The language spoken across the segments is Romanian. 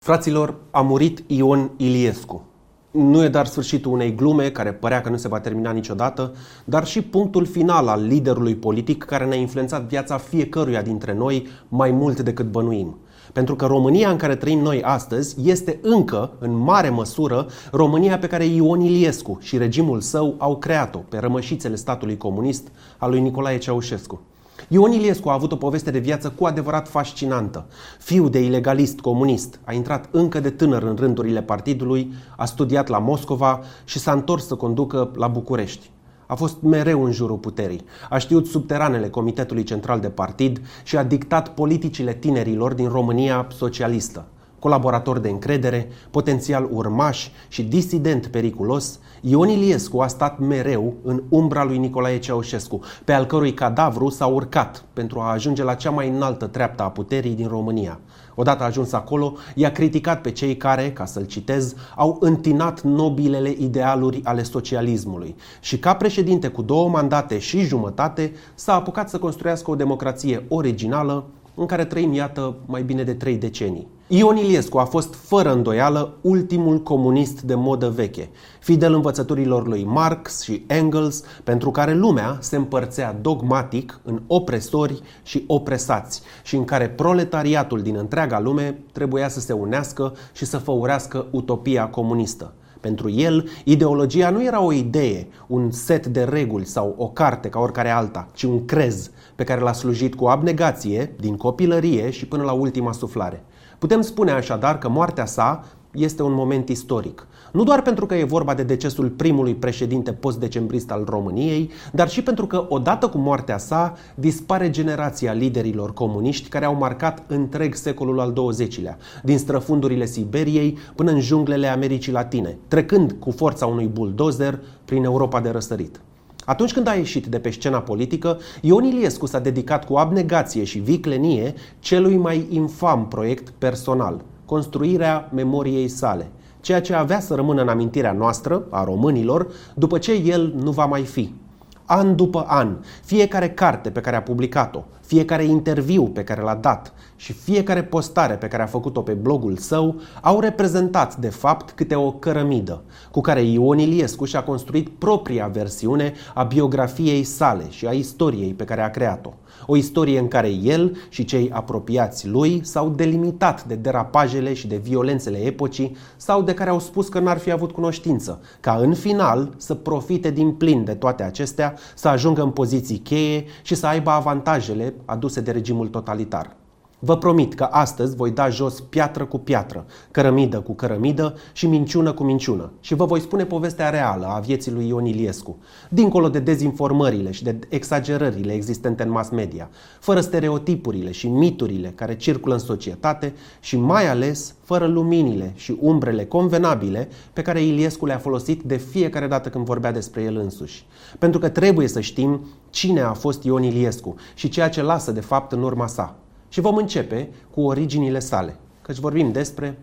Fraților, a murit Ion Iliescu. Nu e doar sfârșitul unei glume care părea că nu se va termina niciodată, dar și punctul final al liderului politic care ne-a influențat viața fiecăruia dintre noi mai mult decât bănuim. Pentru că România în care trăim noi astăzi este încă, în mare măsură, România pe care Ion Iliescu și regimul său au creat-o pe rămășițele statului comunist al lui Nicolae Ceaușescu. Ion Iliescu a avut o poveste de viață cu adevărat fascinantă. Fiu de ilegalist comunist, a intrat încă de tânăr în rândurile partidului, a studiat la Moscova și s-a întors să conducă la București. A fost mereu în jurul puterii, a știut subteranele Comitetului Central de Partid și a dictat politicile tinerilor din România socialistă. Colaborator de încredere, potențial urmaș și disident periculos, Ion Iliescu a stat mereu în umbra lui Nicolae Ceaușescu, pe al cărui cadavru s-a urcat pentru a ajunge la cea mai înaltă treaptă a puterii din România. Odată ajuns acolo, i-a criticat pe cei care, ca să-l citez, au întinat nobilele idealuri ale socialismului și ca președinte cu 2 mandate și jumătate s-a apucat să construiască o democrație originală în care trăim, iată, mai bine de 3 decenii. Ion Iliescu a fost, fără îndoială, ultimul comunist de modă veche, fidel învățăturilor lui Marx și Engels, pentru care lumea se împărțea dogmatic în opresori și opresați și în care proletariatul din întreaga lume trebuia să se unească și să făurească utopia comunistă. Pentru el, ideologia nu era o idee, un set de reguli sau o carte ca oricare alta, ci un crez pe care l-a slujit cu abnegație din copilărie și până la ultima suflare. Putem spune așadar că moartea sa este un moment istoric. Nu doar pentru că e vorba de decesul primului președinte post-decembrist al României, dar și pentru că odată cu moartea sa dispare generația liderilor comuniști care au marcat întreg secolul al XX-lea, din străfundurile Siberiei până în junglele Americii Latine, trecând cu forța unui buldozer prin Europa de răsărit. Atunci când a ieșit de pe scena politică, Ion Iliescu s-a dedicat cu abnegație și viclenie celui mai infam proiect personal, construirea memoriei sale, ceea ce avea să rămână în amintirea noastră, a românilor, după ce el nu va mai fi. An după an, fiecare carte pe care a publicat-o, fiecare interviu pe care l-a dat și fiecare postare pe care a făcut-o pe blogul său au reprezentat, de fapt, câte o cărămidă, cu care Ion Iliescu și-a construit propria versiune a biografiei sale și a istoriei pe care a creat-o. O istorie în care el și cei apropiați lui s-au delimitat de derapajele și de violențele epocii sau de care au spus că n-ar fi avut cunoștință, ca în final să profite din plin de toate acestea, să ajungă în poziții cheie și să aibă avantajele aduse de regimul totalitar. Vă promit că astăzi voi da jos piatră cu piatră, cărămidă cu cărămidă și minciună cu minciună și vă voi spune povestea reală a vieții lui Ion Iliescu, dincolo de dezinformările și de exagerările existente în mass media, fără stereotipurile și miturile care circulă în societate și mai ales fără luminile și umbrele convenabile pe care Iliescu le-a folosit de fiecare dată când vorbea despre el însuși. Pentru că trebuie să știm cine a fost Ion Iliescu și ceea ce lasă de fapt în urma sa. Și vom începe cu originile sale, căci vorbim despre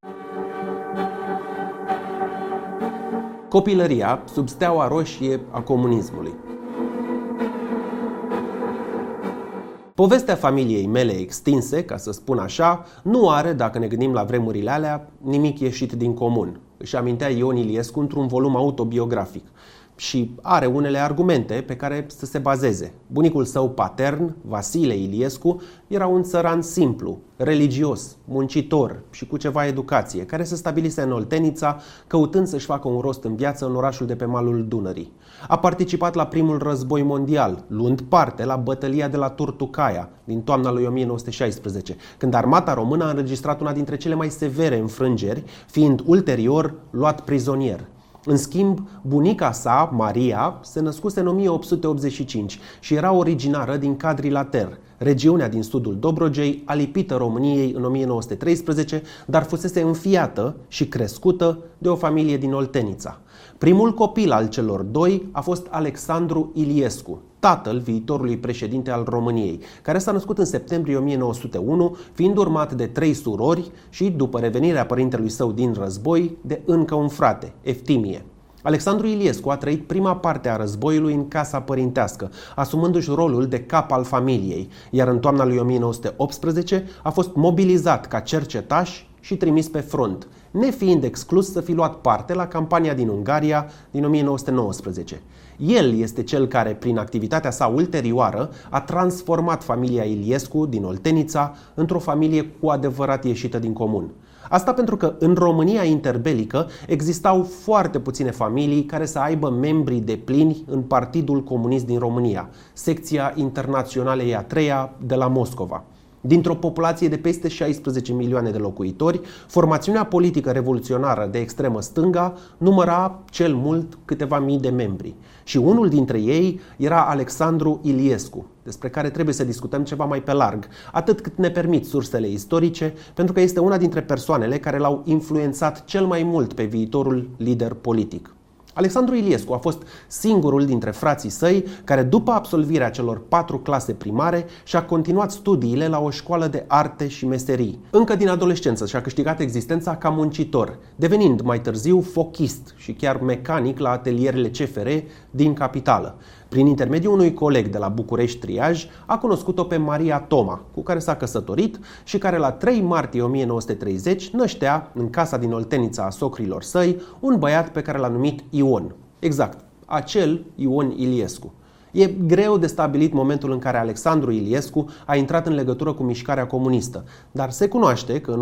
copilăria sub steaua roșie a comunismului. Povestea familiei mele extinse, ca să spun așa, nu are, dacă ne gândim la vremurile alea, nimic ieșit din comun. Își amintea Ion Iliescu într-un volum autobiografic. Și are unele argumente pe care să se bazeze. Bunicul său patern, Vasile Iliescu, era un țăran simplu, religios, muncitor și cu ceva educație, care se stabilise în Oltenița, căutând să-și facă un rost în viață în orașul de pe malul Dunării. A participat la primul război mondial, luând parte la bătălia de la Turtucaia din toamna lui 1916, când armata română a înregistrat una dintre cele mai severe înfrângeri, fiind ulterior luat prizonier. În schimb, bunica sa, Maria, se născuse în 1885 și era originară din Cadrilater, regiunea din sudul Dobrogei, alipită României în 1913, dar fusese înfiată și crescută de o familie din Oltenița. Primul copil al celor doi a fost Alexandru Iliescu, tatăl viitorului președinte al României, care s-a născut în septembrie 1901, fiind urmat de 3 surori și, după revenirea părintelui său din război, de încă un frate, Eftimie. Alexandru Iliescu a trăit prima parte a războiului în casa părintească, asumându-și rolul de cap al familiei, iar în toamna lui 1918 a fost mobilizat ca cercetaș și trimis pe front, nefiind exclus să fi luat parte la campania din Ungaria din 1919. El este cel care, prin activitatea sa ulterioară, a transformat familia Iliescu din Oltenița într-o familie cu adevărat ieșită din comun. Asta pentru că în România interbelică existau foarte puține familii care să aibă membri deplini în Partidul Comunist din România, secția Internaționalei a treia de la Moscova. Dintr-o populație de peste 16 milioane de locuitori, formațiunea politică revoluționară de extremă stânga număra cel mult câteva mii de membri. Și unul dintre ei era Alexandru Iliescu, despre care trebuie să discutăm ceva mai pe larg, atât cât ne permit sursele istorice, pentru că este una dintre persoanele care l-au influențat cel mai mult pe viitorul lider politic. Alexandru Iliescu a fost singurul dintre frații săi care, după absolvirea celor 4 clase primare, și-a continuat studiile la o școală de arte și meserii. Încă din adolescență și-a câștigat existența ca muncitor, devenind mai târziu fochist și chiar mecanic la atelierele CFR din capitală. Prin intermediul unui coleg de la București Triaj, a cunoscut-o pe Maria Toma, cu care s-a căsătorit și care la 3 martie 1930 năștea, în casa din Oltenița a socrilor săi, un băiat pe care l-a numit Ion. Exact, acel Ion Iliescu. E greu de stabilit momentul în care Alexandru Iliescu a intrat în legătură cu mișcarea comunistă, dar se cunoaște că în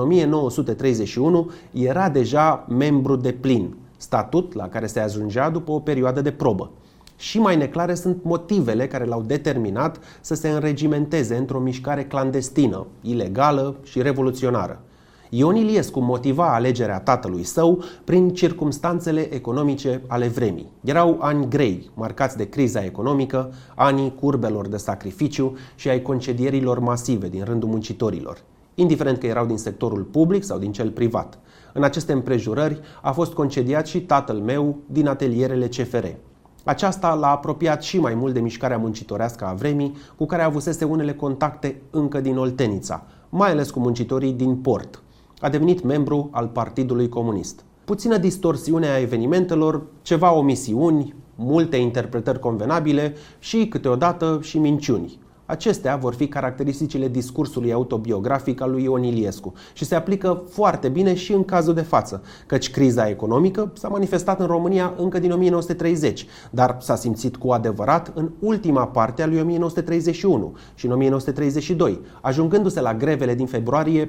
1931 era deja membru deplin, statut la care se ajungea după o perioadă de probă. Și mai neclare sunt motivele care l-au determinat să se înregimenteze într-o mișcare clandestină, ilegală și revoluționară. Ion Iliescu motiva alegerea tatălui său prin circumstanțele economice ale vremii. Erau ani grei, marcați de criza economică, anii curbelor de sacrificiu și ai concedierilor masive din rândul muncitorilor, indiferent că erau din sectorul public sau din cel privat. În aceste împrejurări a fost concediat și tatăl meu din atelierele CFR. Aceasta l-a apropiat și mai mult de mișcarea muncitorească a vremii, cu care avusese unele contacte încă din Oltenița, mai ales cu muncitorii din port. A devenit membru al Partidului Comunist. Puțină distorsiune a evenimentelor, ceva omisiuni, multe interpretări convenabile și, câteodată, și minciuni. Acestea vor fi caracteristicile discursului autobiografic al lui Ion Iliescu și se aplică foarte bine și în cazul de față, căci criza economică s-a manifestat în România încă din 1930, dar s-a simțit cu adevărat în ultima parte a lui 1931 și în 1932, ajungându-se la grevele din februarie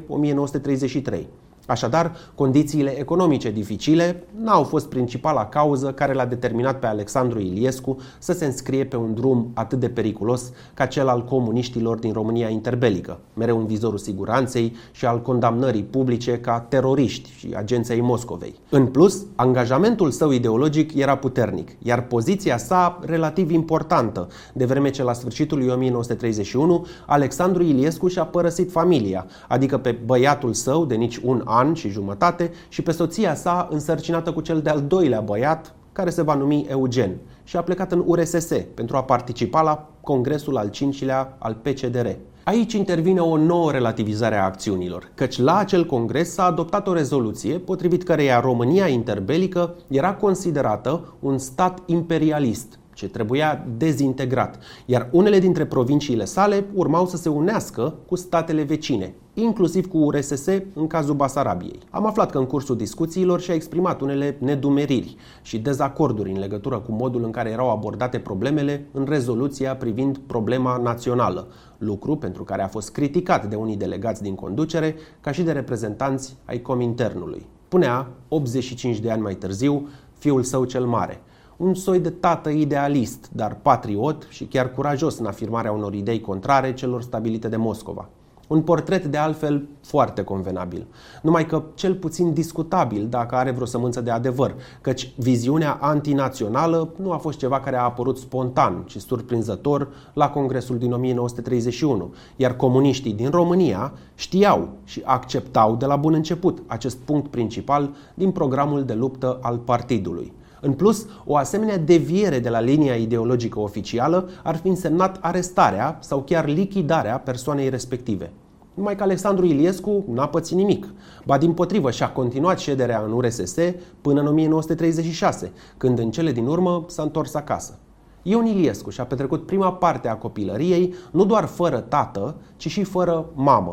1933. Așadar, condițiile economice dificile n-au fost principala cauză care l-a determinat pe Alexandru Iliescu să se înscrie pe un drum atât de periculos ca cel al comuniștilor din România interbelică, mereu în vizorul siguranței și al condamnării publice ca teroriști și agenți ai Moscovei. În plus, angajamentul său ideologic era puternic, iar poziția sa relativ importantă, de vreme ce la sfârșitul lui 1931 Alexandru Iliescu și-a părăsit familia, adică pe băiatul său de nici un an și jumătate și pe soția sa însărcinată cu cel de-al doilea băiat, care se va numi Eugen, și a plecat în URSS pentru a participa la congresul al 5-lea al PCDR. Aici intervine o nouă relativizare a acțiunilor, căci la acel congres s-a adoptat o rezoluție potrivit căreia România interbelică era considerată un stat imperialist ce trebuia dezintegrat, iar unele dintre provinciile sale urmau să se unească cu statele vecine, inclusiv cu URSS în cazul Basarabiei. Am aflat că în cursul discuțiilor și-a exprimat unele nedumeriri și dezacorduri în legătură cu modul în care erau abordate problemele în rezoluția privind problema națională, lucru pentru care a fost criticat de unii delegați din conducere, ca și de reprezentanți ai Cominternului. Punea, 85 de ani mai târziu, fiul său cel mare. Un soi de tată idealist, dar patriot și chiar curajos în afirmarea unor idei contrare celor stabilite de Moscova. Un portret de altfel foarte convenabil, numai că cel puțin discutabil dacă are vreo sămânță de adevăr, căci viziunea antinațională nu a fost ceva care a apărut spontan, ci surprinzător la Congresul din 1931, iar comuniștii din România știau și acceptau de la bun început acest punct principal din programul de luptă al partidului. În plus, o asemenea deviere de la linia ideologică oficială ar fi însemnat arestarea sau chiar lichidarea persoanei respective. Numai că Alexandru Iliescu n-a pățit nimic, ba dimpotrivă și-a continuat șederea în URSS până în 1936, când în cele din urmă s-a întors acasă. Ion Iliescu și-a petrecut prima parte a copilăriei nu doar fără tată, ci și fără mamă.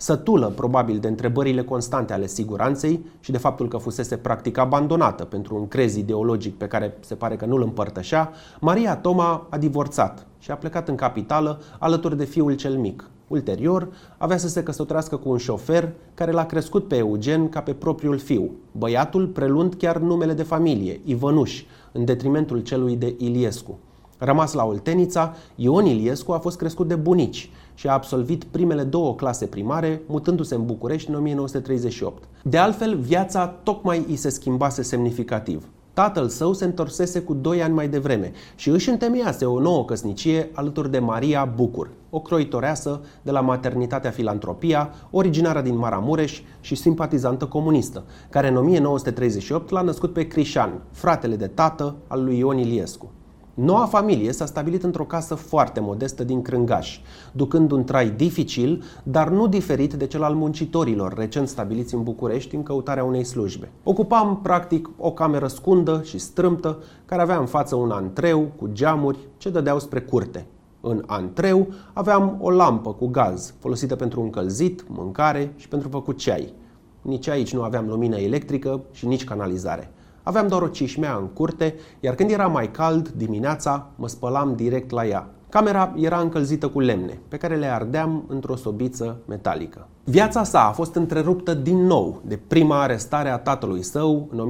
Sătulă, probabil, de întrebările constante ale siguranței și de faptul că fusese practic abandonată pentru un crez ideologic pe care se pare că nu îl împărtășea, Maria Toma a divorțat și a plecat în capitală alături de fiul cel mic. Ulterior, avea să se căsătorească cu un șofer care l-a crescut pe Eugen ca pe propriul fiu, băiatul preluând chiar numele de familie, Ivănuș, în detrimentul celui de Iliescu. Rămas la Oltenița, Ion Iliescu a fost crescut de bunici și a absolvit primele 2 clase primare, mutându-se în București în 1938. De altfel, viața tocmai îi se schimbase semnificativ. Tatăl său se întorsese cu 2 ani mai devreme și își întemeiase o nouă căsnicie alături de Maria Bucur, o croitoreasă de la Maternitatea Filantropia, originară din Maramureș și simpatizantă comunistă, care în 1938 l-a născut pe Crișan, fratele de tată al lui Ion Iliescu. Noua familie s-a stabilit într-o casă foarte modestă din Crângaș, ducând un trai dificil, dar nu diferit de cel al muncitorilor recent stabiliți în București în căutarea unei slujbe. Ocupam, practic, o cameră scundă și strâmtă, care avea în față un antreu cu geamuri ce dădeau spre curte. În antreu aveam o lampă cu gaz, folosită pentru încălzit, mâncare și pentru făcut ceai. Nici aici nu aveam lumină electrică și nici canalizare. Aveam doar o cișmea în curte, iar când era mai cald, dimineața, mă spălam direct la ea. Camera era încălzită cu lemne, pe care le ardeam într-o sobiță metalică. Viața sa a fost întreruptă din nou de prima arestare a tatălui său în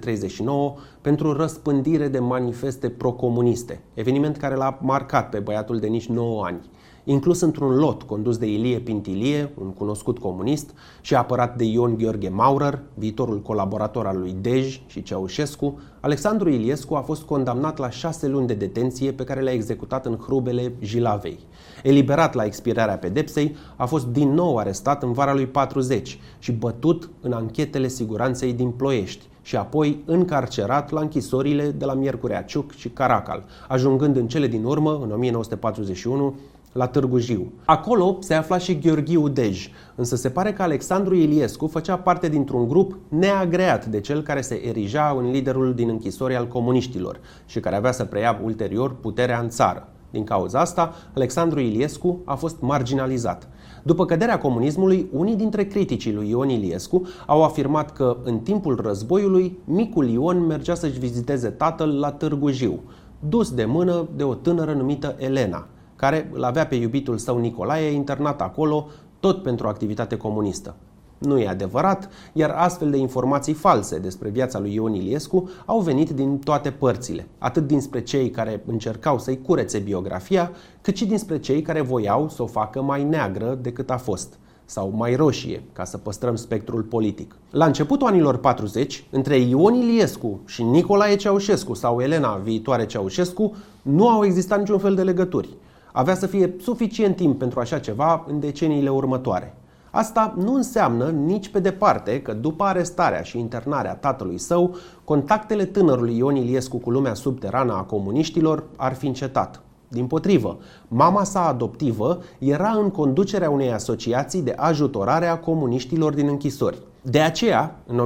1939 pentru răspândire de manifeste procomuniste, eveniment care l-a marcat pe băiatul de nici 9 ani. Inclus într-un lot condus de Ilie Pintilie, un cunoscut comunist, și apărat de Ion Gheorghe Maurer, viitorul colaborator al lui Dej și Ceaușescu, Alexandru Iliescu a fost condamnat la 6 luni de detenție pe care le-a executat în hrubele Jilavei. Eliberat la expirarea pedepsei, a fost din nou arestat în vara lui 40 și bătut în anchetele siguranței din Ploiești și apoi încarcerat la închisorile de la Miercurea Ciuc și Caracal, ajungând în cele din urmă, în 1941, la Târgu Jiu. Acolo se afla și Gheorghiu Dej, însă se pare că Alexandru Iliescu făcea parte dintr-un grup neagreat de cel care se erija în liderul din închisori al comuniștilor și care avea să preia ulterior puterea în țară. Din cauza asta, Alexandru Iliescu a fost marginalizat. După căderea comunismului, unii dintre criticii lui Ion Iliescu au afirmat că, în timpul războiului, micul Ion mergea să-și viziteze tatăl la Târgu Jiu, dus de mână de o tânără numită Elena, care îl avea pe iubitul său Nicolae internat acolo, tot pentru activitate comunistă. Nu e adevărat, iar astfel de informații false despre viața lui Ion Iliescu au venit din toate părțile, atât dinspre cei care încercau să-i curețe biografia, cât și dinspre cei care voiau să o facă mai neagră decât a fost, sau mai roșie, ca să păstrăm spectrul politic. La începutul anilor 40, între Ion Iliescu și Nicolae Ceaușescu sau Elena viitoare Ceaușescu, nu au existat niciun fel de legături. Avea să fie suficient timp pentru așa ceva în deceniile următoare. Asta nu înseamnă nici pe departe că după arestarea și internarea tatălui său, contactele tânărului Ion Iliescu cu lumea subterană a comuniștilor ar fi încetat. Dimpotrivă, mama sa adoptivă era în conducerea unei asociații de ajutorare a comuniștilor din închisori. De aceea, în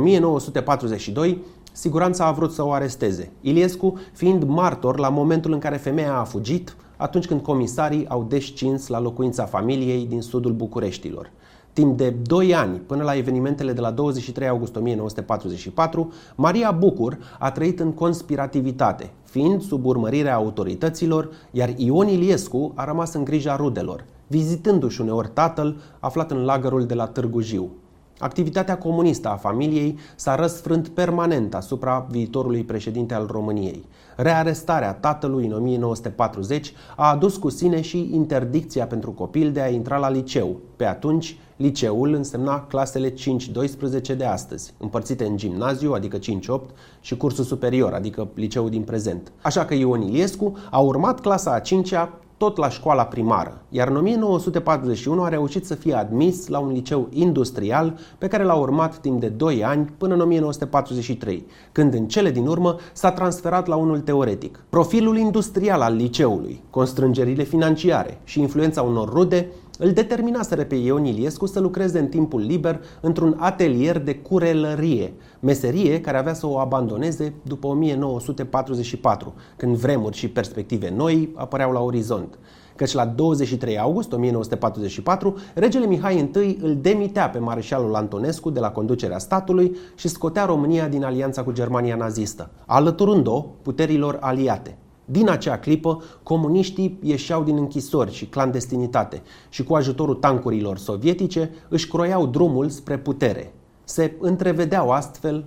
1942, siguranța a vrut să o aresteze, Iliescu fiind martor la momentul în care femeia a fugit, atunci când comisarii au descins la locuința familiei din sudul Bucureștilor. Timp de 2 ani, până la evenimentele de la 23 august 1944, Maria Bucur a trăit în conspirativitate, fiind sub urmărirea autorităților, iar Ion Iliescu a rămas în grija rudelor, vizitându-și uneori tatăl aflat în lagărul de la Târgu Jiu. Activitatea comunistă a familiei s-a răsfrânt permanent asupra viitorului președinte al României. Rearestarea tatălui în 1940 a adus cu sine și interdicția pentru copil de a intra la liceu. Pe atunci, liceul însemna clasele 5-12 de astăzi, împărțite în gimnaziu, adică 5-8, și cursul superior, adică liceul din prezent. Așa că Ion Iliescu a urmat clasa a 5-a tot la școala primară, iar în 1941 a reușit să fie admis la un liceu industrial pe care l-a urmat timp de 2 ani până în 1943, când în cele din urmă s-a transferat la unul teoretic. Profilul industrial al liceului, constrângerile financiare și influența unor rude îl determinaseră pe Ion Iliescu să lucreze în timpul liber într-un atelier de curelărie, meserie care avea să o abandoneze după 1944, când vremuri și perspective noi apăreau la orizont. căci la 23 august 1944 regele Mihai I îl demitea pe mareșalul Antonescu de la conducerea statului și scotea România din alianța cu Germania nazistă, alăturând-o puterilor aliate. Din acea clipă, comuniștii ieșeau din închisori și clandestinitate și cu ajutorul tancurilor sovietice își croiau drumul spre putere. Se întrevedeau astfel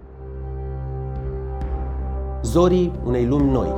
zorii unei lumi noi.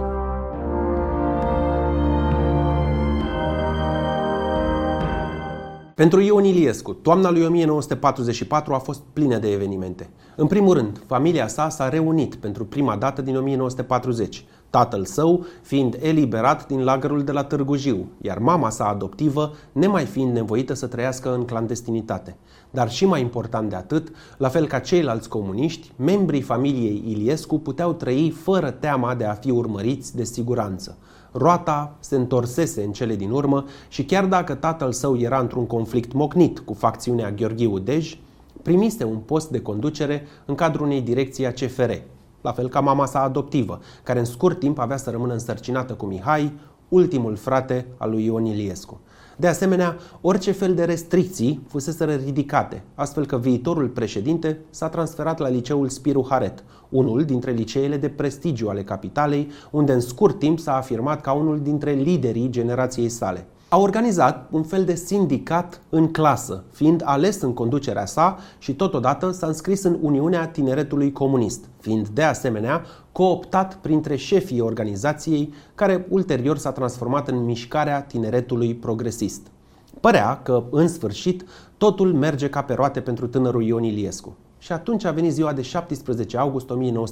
Pentru Ion Iliescu, toamna lui 1944 a fost plină de evenimente. În primul rând, familia sa s-a reunit pentru prima dată din 1940, tatăl său fiind eliberat din lagărul de la Târgu Jiu, iar mama sa adoptivă nemai fiind nevoită să trăiască în clandestinitate. Dar și mai important de atât, la fel ca ceilalți comuniști, membrii familiei Iliescu puteau trăi fără teama de a fi urmăriți de siguranță. Roata se întorsese în cele din urmă și chiar dacă tatăl său era într-un conflict mocnit cu facțiunea Gheorghiu Dej, primise un post de conducere în cadrul unei direcții a CFR, la fel ca mama sa adoptivă, care în scurt timp avea să rămână însărcinată cu Mihai, ultimul frate al lui Ion Iliescu. De asemenea, orice fel de restricții fuseseră ridicate, astfel că viitorul președinte s-a transferat la liceul Spiru Haret, unul dintre liceele de prestigiu ale capitalei, unde în scurt timp s-a afirmat ca unul dintre liderii generației sale. A organizat un fel de sindicat în clasă, fiind ales în conducerea sa și totodată s-a înscris în Uniunea Tineretului Comunist, fiind de asemenea cooptat printre șefii organizației, care ulterior s-a transformat în Mișcarea Tineretului Progresist. Părea că, în sfârșit, totul merge ca pe roate pentru tânărul Ion Iliescu. Și atunci a venit ziua de 17 august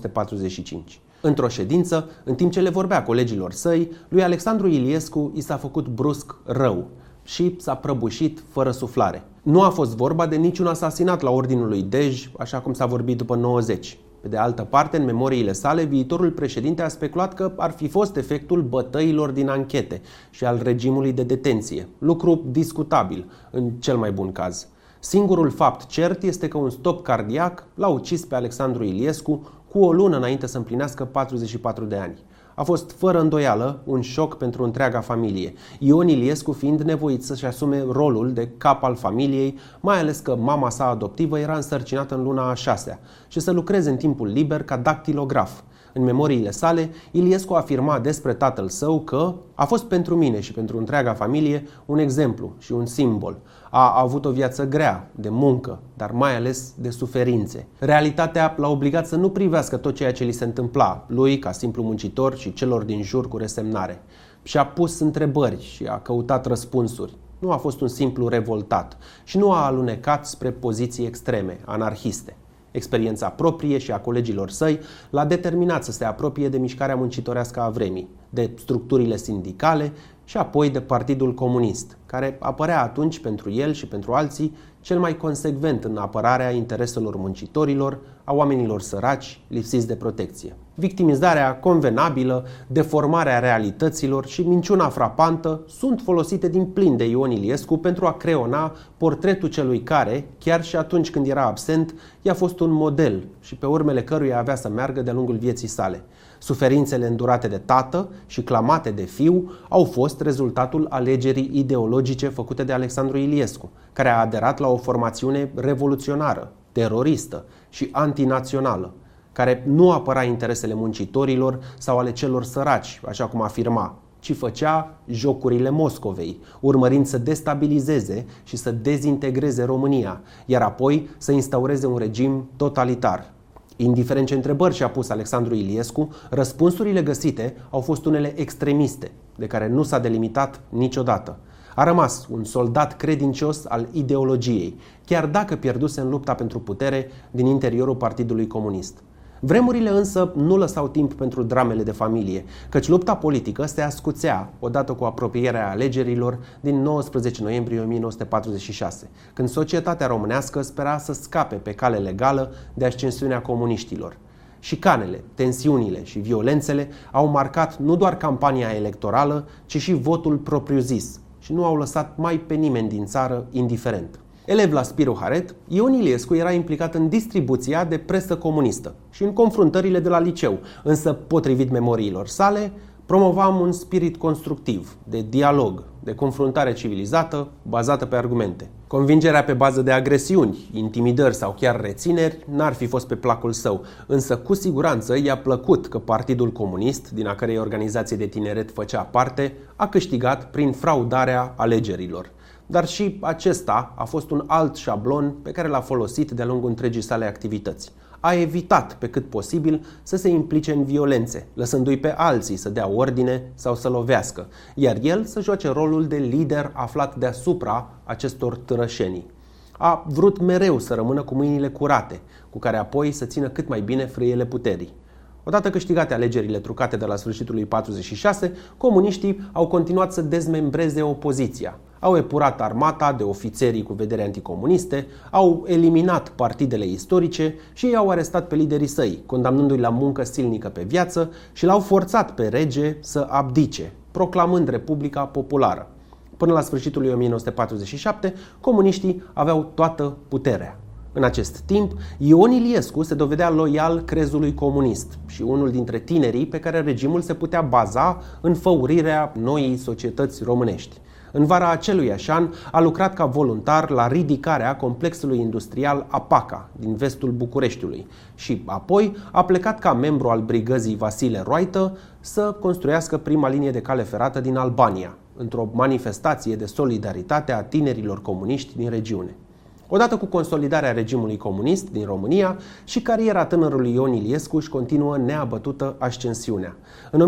1945. Într-o ședință, în timp ce le vorbea colegilor săi, lui Alexandru Iliescu i s-a făcut brusc rău și s-a prăbușit fără suflare. Nu a fost vorba de niciun asasinat la ordinul lui Dej, așa cum s-a vorbit după 90. Pe de altă parte, în memoriile sale, viitorul președinte a speculat că ar fi fost efectul bătăilor din anchete și al regimului de detenție, lucru discutabil, în cel mai bun caz. Singurul fapt cert este că un stop cardiac l-a ucis pe Alexandru Iliescu cu o lună înainte să împlinească 44 de ani. A fost fără îndoială un șoc pentru întreaga familie, Ion Iliescu fiind nevoit să-și asume rolul de cap al familiei, mai ales că mama sa adoptivă era însărcinată în luna a 6-a și să lucreze în timpul liber ca dactilograf. În memoriile sale, Iliescu afirma despre tatăl său că a fost pentru mine și pentru întreaga familie un exemplu și un simbol. A avut o viață grea, de muncă, dar mai ales de suferințe. Realitatea l-a obligat să nu privească tot ceea ce li se întâmpla, lui ca simplu muncitor și celor din jur cu resemnare. Și-a pus întrebări și a căutat răspunsuri. Nu a fost un simplu revoltat și nu a alunecat spre poziții extreme, anarhiste. Experiența proprie și a colegilor săi l-a determinat să se apropie de mișcarea muncitorească a vremii, de structurile sindicale și apoi de Partidul Comunist, care apărea atunci pentru el și pentru alții cel mai consecvent în apărarea intereselor muncitorilor, a oamenilor săraci, lipsiți de protecție. Victimizarea convenabilă, deformarea realităților și minciuna frapantă sunt folosite din plin de Ion Iliescu pentru a creona portretul celui care, chiar și atunci când era absent, i-a fost un model și pe urmele căruia avea să meargă de-a lungul vieții sale. Suferințele îndurate de tată și clamate de fiu au fost rezultatul alegerii ideologice făcute de Alexandru Iliescu, care a aderat la o formațiune revoluționară, teroristă și antinațională, care nu apăra interesele muncitorilor sau ale celor săraci, așa cum afirma, ci făcea jocurile Moscovei, urmărind să destabilizeze și să dezintegreze România, iar apoi să instaureze un regim totalitar. Indiferent ce întrebări și-a pus Alexandru Iliescu, răspunsurile găsite au fost unele extremiste, de care nu s-a delimitat niciodată. A rămas un soldat credincios al ideologiei, chiar dacă pierduse în lupta pentru putere din interiorul Partidului Comunist. Vremurile însă nu lăsau timp pentru dramele de familie, căci lupta politică se ascuțea odată cu apropierea alegerilor din 19 noiembrie 1946, când societatea românească spera să scape pe cale legală de ascensiunea comuniștilor. Șicanele, tensiunile și violențele au marcat nu doar campania electorală, ci și votul propriu-zis și nu au lăsat mai pe nimeni din țară indiferent. Elev la Spiru Haret, Ion Iliescu era implicat în distribuția de presă comunistă și în confruntările de la liceu, însă, potrivit memoriilor sale, Promovam un spirit constructiv, de dialog, de confruntare civilizată, bazată pe argumente. Convingerea pe bază de agresiuni, intimidări sau chiar rețineri n-ar fi fost pe placul său, însă cu siguranță i-a plăcut că Partidul Comunist, din a cărei organizație de tineret făcea parte, a câștigat prin fraudarea alegerilor. Dar și acesta a fost un alt șablon pe care l-a folosit de-a lungul întregii sale activități. A evitat pe cât posibil să se implice în violențe, lăsându-i pe alții să dea ordine sau să lovească, iar el să joace rolul de lider aflat deasupra acestor târășenii. A vrut mereu să rămână cu mâinile curate, cu care apoi să țină cât mai bine frâiele puterii. Odată câștigate alegerile trucate de la sfârșitul lui 46, comuniștii au continuat să dezmembreze opoziția. Au epurat armata de ofițerii cu vedere anticomuniste, au eliminat partidele istorice și i-au arestat pe liderii săi, condamnându-i la muncă silnică pe viață și l-au forțat pe rege să abdice, proclamând Republica Populară. Până la sfârșitul lui 1947, comuniștii aveau toată puterea. În acest timp, Ion Iliescu se dovedea loial crezului comunist și unul dintre tinerii pe care regimul se putea baza în făurirea noii societăți românești. În vara aceluiași an a lucrat ca voluntar la ridicarea complexului industrial Apaca din vestul Bucureștiului și apoi a plecat ca membru al brigăzii Vasile Roaită să construiască prima linie de cale ferată din Albania, într-o manifestație de solidaritate a tinerilor comuniști din regiune. Odată cu consolidarea regimului comunist din România, și cariera tânărului Ion Iliescu își continuă neabătută ascensiunea. În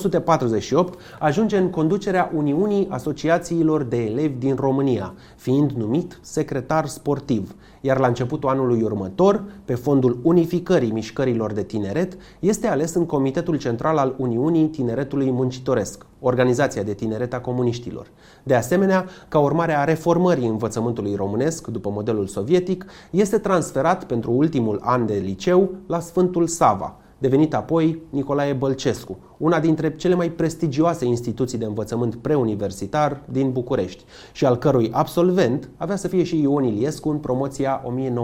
1948 ajunge în conducerea Uniunii Asociațiilor de Elevi din România, fiind numit secretar sportiv, iar la începutul anului următor, pe fondul unificării mișcărilor de tineret, este ales în Comitetul Central al Uniunii Tineretului Muncitoresc, organizația de tineret a comuniștilor. De asemenea, ca urmare a reformării învățământului românesc după modelul sovietic, este transferat pentru ultimul an de liceu la Sfântul Sava, devenit apoi Nicolae Bălcescu, una dintre cele mai prestigioase instituții de învățământ preuniversitar din București și al cărui absolvent avea să fie și Ion Iliescu în promoția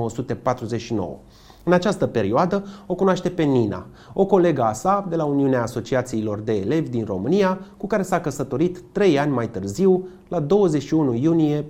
1949. În această perioadă o cunoaște pe Nina, o colegă a sa de la Uniunea Asociațiilor de Elevi din România, cu care s-a căsătorit 3 ani mai târziu, la 21 iunie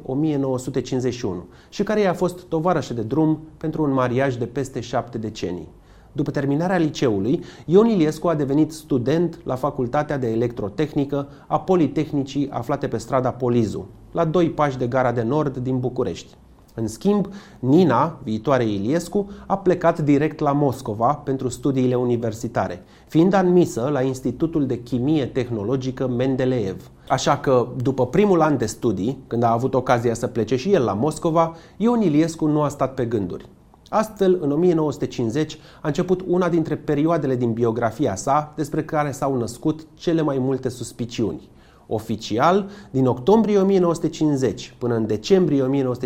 1951, și care i-a fost tovarășă de drum pentru un mariaj de peste 7 decenii. După terminarea liceului, Ion Iliescu a devenit student la Facultatea de Electrotehnică a Politehnicii aflate pe strada Polizu, la 2 pași de Gara de Nord din București. În schimb, Nina, viitoare Iliescu, a plecat direct la Moscova pentru studiile universitare, fiind admisă la Institutul de Chimie Tehnologică Mendeleev. Așa că, după primul an de studii, când a avut ocazia să plece și el la Moscova, Ion Iliescu nu a stat pe gânduri. Astfel, în 1950 a început una dintre perioadele din biografia sa despre care s-au născut cele mai multe suspiciuni. Oficial, din octombrie 1950 până în decembrie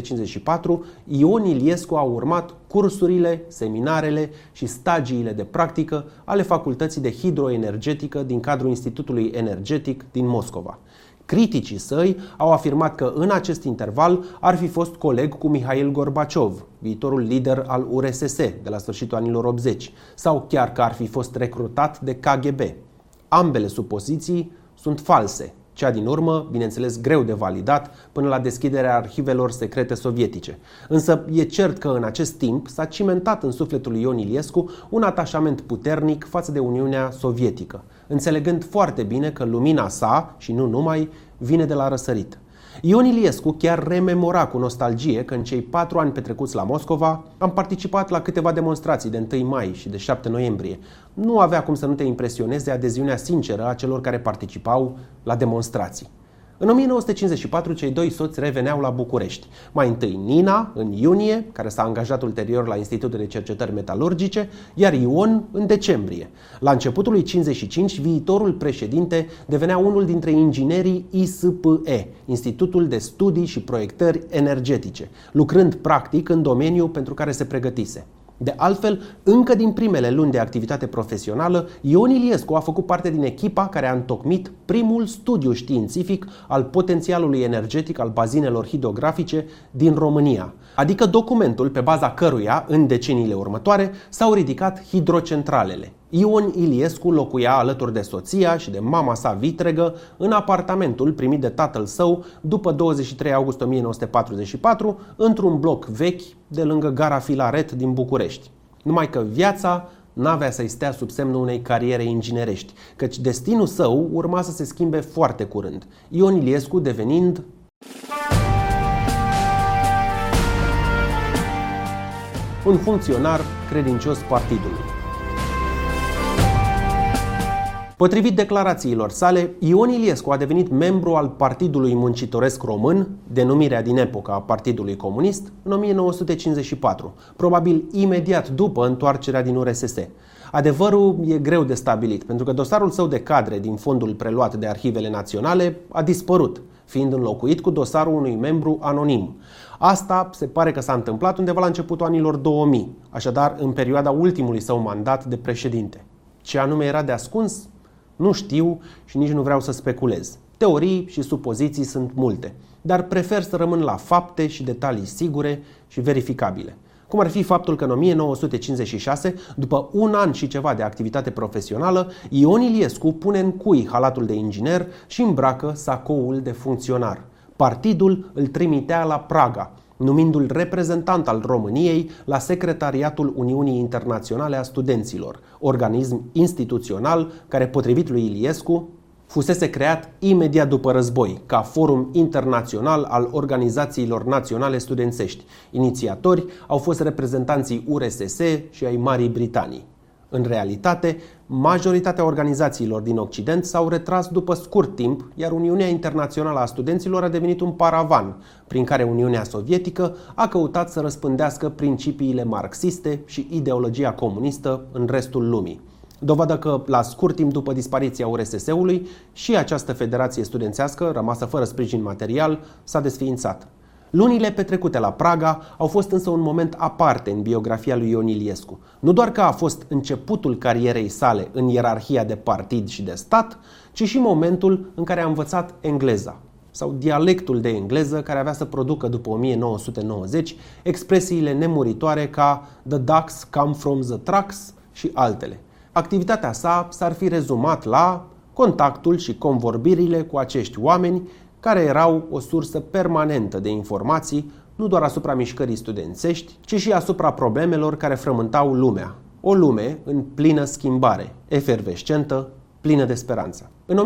1954, Ion Iliescu a urmat cursurile, seminarele și stagiile de practică ale Facultății de Hidroenergetică din cadrul Institutului Energetic din Moscova. Criticii săi au afirmat că în acest interval ar fi fost coleg cu Mihail Gorbaciov, viitorul lider al URSS de la sfârșitul anilor 80, sau chiar că ar fi fost recrutat de KGB. Ambele supoziții sunt false. Cea din urmă, bineînțeles, greu de validat până la deschiderea arhivelor secrete sovietice. Însă e cert că în acest timp s-a cimentat în sufletul lui Ion Iliescu un atașament puternic față de Uniunea Sovietică, înțelegând foarte bine că lumina sa, și nu numai, vine de la răsărit. Ion Iliescu chiar rememora cu nostalgie că în cei 4 ani petrecuți la Moscova am participat la câteva demonstrații de 1 mai și de 7 noiembrie. Nu avea cum să nu te impresioneze adeziunea sinceră a celor care participau la demonstrații. În 1954, cei 2 soți reveneau la București. Mai întâi Nina, în iunie, care s-a angajat ulterior la Institutul de Cercetări Metalurgice, iar Ion în decembrie. La începutul lui 55, viitorul președinte devenea unul dintre inginerii ISPE, Institutul de Studii și Proiectări Energetice, lucrând practic în domeniul pentru care se pregătise. De altfel, încă din primele luni de activitate profesională, Ion Iliescu a făcut parte din echipa care a întocmit primul studiu științific al potențialului energetic al bazinelor hidrografice din România, adică documentul pe baza căruia, în deceniile următoare, s-au ridicat hidrocentralele. Ion Iliescu locuia alături de soția și de mama sa vitregă în apartamentul primit de tatăl său după 23 august 1944 într-un bloc vechi de lângă gara Filaret din București. Numai că viața n-avea să-i stea sub semnul unei cariere inginerești, căci destinul său urma să se schimbe foarte curând, Ion Iliescu devenind un funcționar credincios partidului. Potrivit declarațiilor sale, Ion Iliescu a devenit membru al Partidului Muncitoresc Român, denumirea din epoca a Partidului Comunist, în 1954, probabil imediat după întoarcerea din URSS. Adevărul e greu de stabilit, pentru că dosarul său de cadre din fondul preluat de arhivele naționale a dispărut, fiind înlocuit cu dosarul unui membru anonim. Asta se pare că s-a întâmplat undeva la începutul anilor 2000, așadar în perioada ultimului său mandat de președinte. Ce anume era de ascuns? Nu știu și nici nu vreau să speculez. Teorii și supoziții sunt multe, dar prefer să rămân la fapte și detalii sigure și verificabile. Cum ar fi faptul că în 1956, după un an și ceva de activitate profesională, Ion Iliescu pune în cui halatul de inginer și îmbracă sacoul de funcționar. Partidul îl trimitea la Praga, numindu-l reprezentant al României la Secretariatul Uniunii Internaționale a Studenților, organism instituțional care, potrivit lui Iliescu, fusese creat imediat după război, ca forum internațional al organizațiilor naționale studențești. Inițiatori au fost reprezentanții URSS și ai Marii Britanii. În realitate, majoritatea organizațiilor din Occident s-au retras după scurt timp, iar Uniunea Internațională a Studenților a devenit un paravan, prin care Uniunea Sovietică a căutat să răspândească principiile marxiste și ideologia comunistă în restul lumii. Dovadă că, la scurt timp după dispariția URSS-ului, și această federație studențească, rămasă fără sprijin material, s-a desființat. Lunile petrecute la Praga au fost însă un moment aparte în biografia lui Ion Iliescu. Nu doar că a fost începutul carierei sale în ierarhia de partid și de stat, ci și momentul în care a învățat engleza, sau dialectul de engleză care avea să producă după 1990 expresiile nemuritoare ca "the ducks come from the trucks" și altele. Activitatea sa s-ar fi rezumat la contactul și convorbirile cu acești oameni care erau o sursă permanentă de informații, nu doar asupra mișcării studențești, ci și asupra problemelor care frământau lumea. O lume în plină schimbare, efervescentă, plină de speranță. În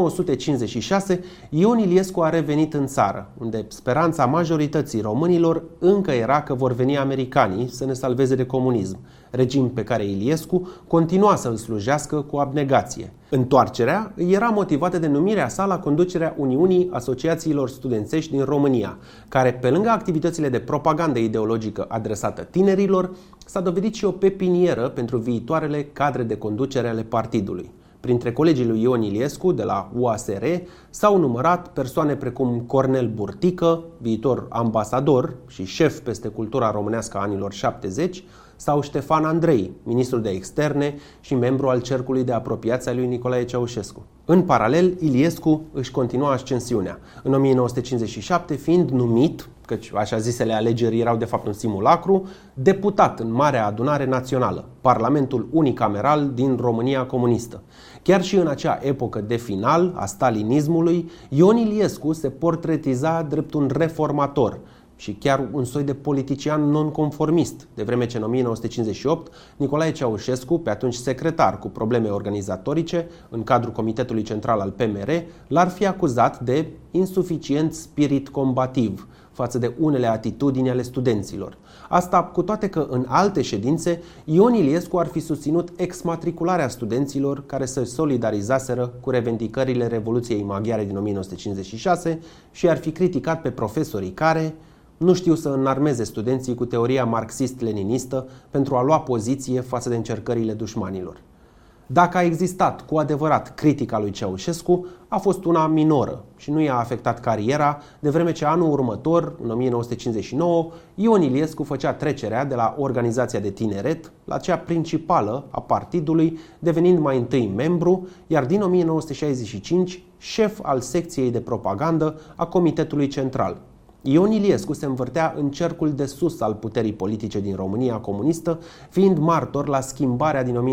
1956, Ion Iliescu a revenit în țară, unde speranța majorității românilor încă era că vor veni americanii să ne salveze de comunism, regim pe care Iliescu continua să îl slujească cu abnegație. Întoarcerea era motivată de numirea sa la conducerea Uniunii Asociațiilor Studențești din România, care, pe lângă activitățile de propagandă ideologică adresată tinerilor, s-a dovedit și o pepinieră pentru viitoarele cadre de conducere ale partidului. Printre colegii lui Ion Iliescu de la UASR s-au numărat persoane precum Cornel Burtică, viitor ambasador și șef peste cultura românească a anilor 70, sau Ștefan Andrei, ministrul de externe și membru al cercului de apropiați al lui Nicolae Ceaușescu. În paralel, Iliescu își continua ascensiunea, în 1957 fiind numit, căci așa zisele alegeri erau de fapt un simulacru, deputat în Marea Adunare Națională, Parlamentul unicameral din România comunistă. Chiar și în acea epocă de final a stalinismului, Ion Iliescu se portretiza drept un reformator și chiar un soi de politician nonconformist, de vreme ce în 1958 Nicolae Ceaușescu, pe atunci secretar cu probleme organizatorice în cadrul Comitetului Central al PMR, l-ar fi acuzat de insuficient spirit combativ față de unele atitudini ale studenților. Asta cu toate că în alte ședințe Ion Iliescu ar fi susținut exmatricularea studenților care se solidarizaseră cu revendicările Revoluției Maghiare din 1956 și ar fi criticat pe profesorii care nu știu să înarmeze studenții cu teoria marxist-leninistă pentru a lua poziție față de încercările dușmanilor. Dacă a existat cu adevărat critica lui Ceaușescu, a fost una minoră și nu i-a afectat cariera, de vreme ce anul următor, în 1959, Ion Iliescu făcea trecerea de la organizația de tineret la cea principală a partidului, devenind mai întâi membru, iar din 1965 șef al secției de propagandă a Comitetului Central. Ion Iliescu se învârtea în cercul de sus al puterii politice din România comunistă, fiind martor la schimbarea din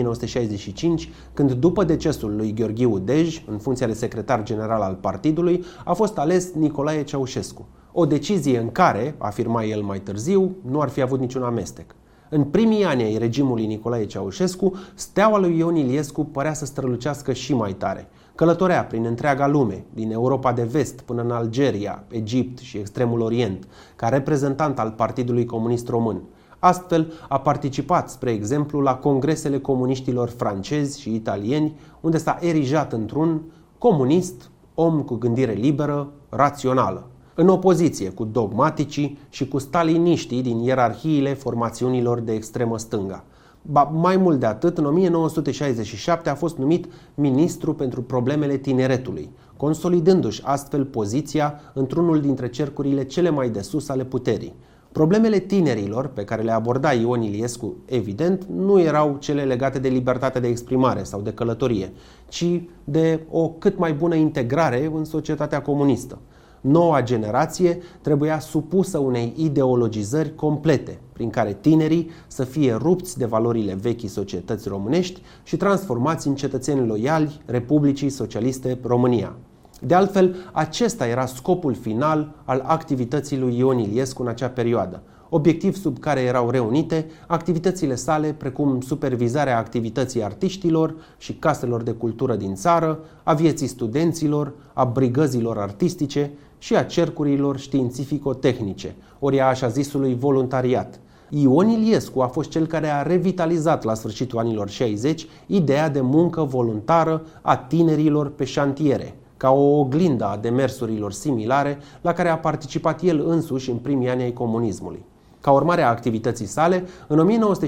1965, când după decesul lui Gheorghiu Dej, în funcția de secretar general al partidului, a fost ales Nicolae Ceaușescu. O decizie în care, afirma el mai târziu, nu ar fi avut niciun amestec. În primii ani ai regimului Nicolae Ceaușescu, steaua lui Ion Iliescu părea să strălucească și mai tare. Călătorea prin întreaga lume, din Europa de Vest până în Algeria, Egipt și Extremul Orient, ca reprezentant al Partidului Comunist Român. Astfel, a participat, spre exemplu, la congresele comuniștilor francezi și italieni, unde s-a erijat într-un comunist, om cu gândire liberă, rațională, în opoziție cu dogmaticii și cu staliniștii din ierarhiile formațiunilor de extremă stânga. Mai mult de atât, în 1967 a fost numit ministru pentru problemele tineretului, consolidându-și astfel poziția într-unul dintre cercurile cele mai de sus ale puterii. Problemele tinerilor, pe care le aborda Ion Iliescu, evident, nu erau cele legate de libertatea de exprimare sau de călătorie, ci de o cât mai bună integrare în societatea comunistă. Noua generație trebuia supusă unei ideologizări complete, prin care tinerii să fie rupți de valorile vechii societăți românești și transformați în cetățeni loiali Republicii Socialiste România. De altfel, acesta era scopul final al activității lui Ion Iliescu în acea perioadă, obiectiv sub care erau reunite activitățile sale precum supervizarea activității artiștilor și caselor de cultură din țară, a vieții studenților, a brigăzilor artistice și a cercurilor științifico-tehnice, ori a așa zisului voluntariat. Ion Iliescu a fost cel care a revitalizat la sfârșitul anilor 60 ideea de muncă voluntară a tinerilor pe șantiere, ca o oglindă a demersurilor similare la care a participat el însuși în primii ani ai comunismului. Ca urmare a activității sale, în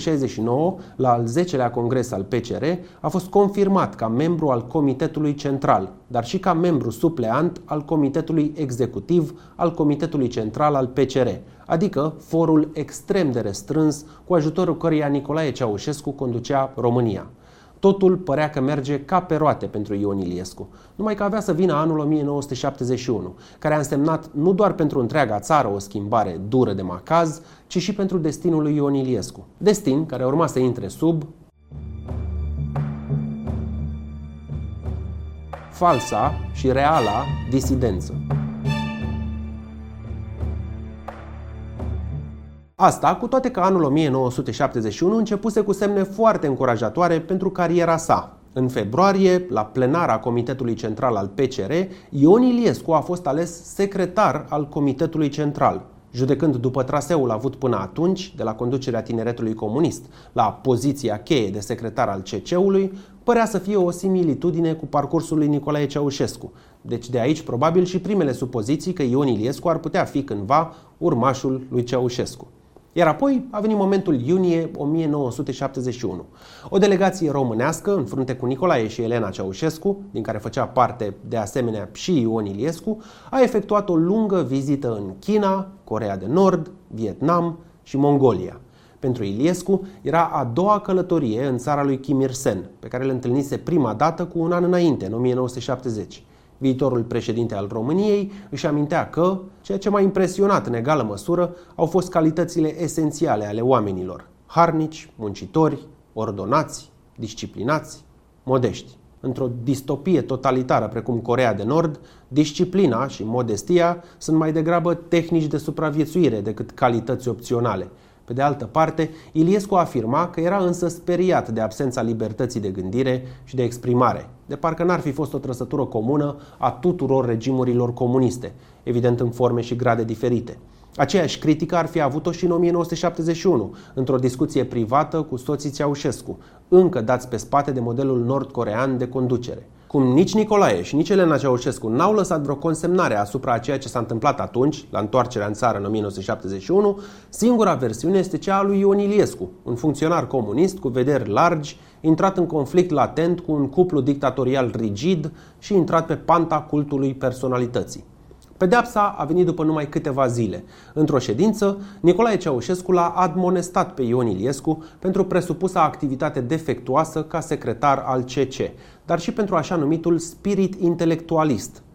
1969, la al 10-lea congres al PCR, a fost confirmat ca membru al Comitetului Central, dar și ca membru supleant al Comitetului Executiv al Comitetului Central al PCR, adică forul extrem de restrâns cu ajutorul căruia Nicolae Ceaușescu conducea România. Totul părea că merge ca pe roate pentru Ion Iliescu, numai că avea să vină anul 1971, care a însemnat nu doar pentru întreaga țară o schimbare dură de macaz, ci și pentru destinul lui Ion Iliescu. Destin care urma să intre sub falsa și reala disidență. Asta cu toate că anul 1971 începuse cu semne foarte încurajatoare pentru cariera sa. În februarie, la plenara Comitetului Central al PCR, Ion Iliescu a fost ales secretar al Comitetului Central, judecând după traseul avut până atunci de la conducerea Tineretului Comunist la poziția cheie de secretar al CC-ului, părea să fie o similitudine cu parcursul lui Nicolae Ceaușescu. Deci de aici probabil și primele supoziții că Ion Iliescu ar putea fi cândva urmașul lui Ceaușescu. Iar apoi a venit momentul iunie 1971. O delegație românească, în frunte cu Nicolae și Elena Ceaușescu, din care făcea parte de asemenea și Ion Iliescu, a efectuat o lungă vizită în China, Coreea de Nord, Vietnam și Mongolia. Pentru Iliescu era a doua călătorie în țara lui Kim Il-sen, pe care îl întâlnise prima dată cu un an înainte, în 1970. Viitorul președinte al României își amintea că ceea ce m-a impresionat în egală măsură au fost calitățile esențiale ale oamenilor: harnici, muncitori, ordonați, disciplinați, modești. Într-o distopie totalitară precum Coreea de Nord, disciplina și modestia sunt mai degrabă tehnici de supraviețuire decât calități opționale. Pe de altă parte, Iliescu afirma că era însă speriat de absența libertății de gândire și de exprimare, de parcă n-ar fi fost o trăsătură comună a tuturor regimurilor comuniste, evident în forme și grade diferite. Aceeași critică ar fi avut-o și în 1971, într-o discuție privată cu soții Ceaușescu, încă dați pe spate de modelul nord-corean de conducere. Cum nici Nicolae și nici Elena Ceaușescu n-au lăsat vreo consemnare asupra a ceea ce s-a întâmplat atunci, la întoarcerea în țară în 1971, singura versiune este cea a lui Ion Iliescu, un funcționar comunist cu vederi largi, intrat în conflict latent cu un cuplu dictatorial rigid și intrat pe panta cultului personalității. Pedeapsa a venit după numai câteva zile. Într-o ședință, Nicolae Ceaușescu l-a admonestat pe Ion Iliescu pentru presupusa activitate defectuoasă ca secretar al CC, dar și pentru așa numitul spirit intelectualist,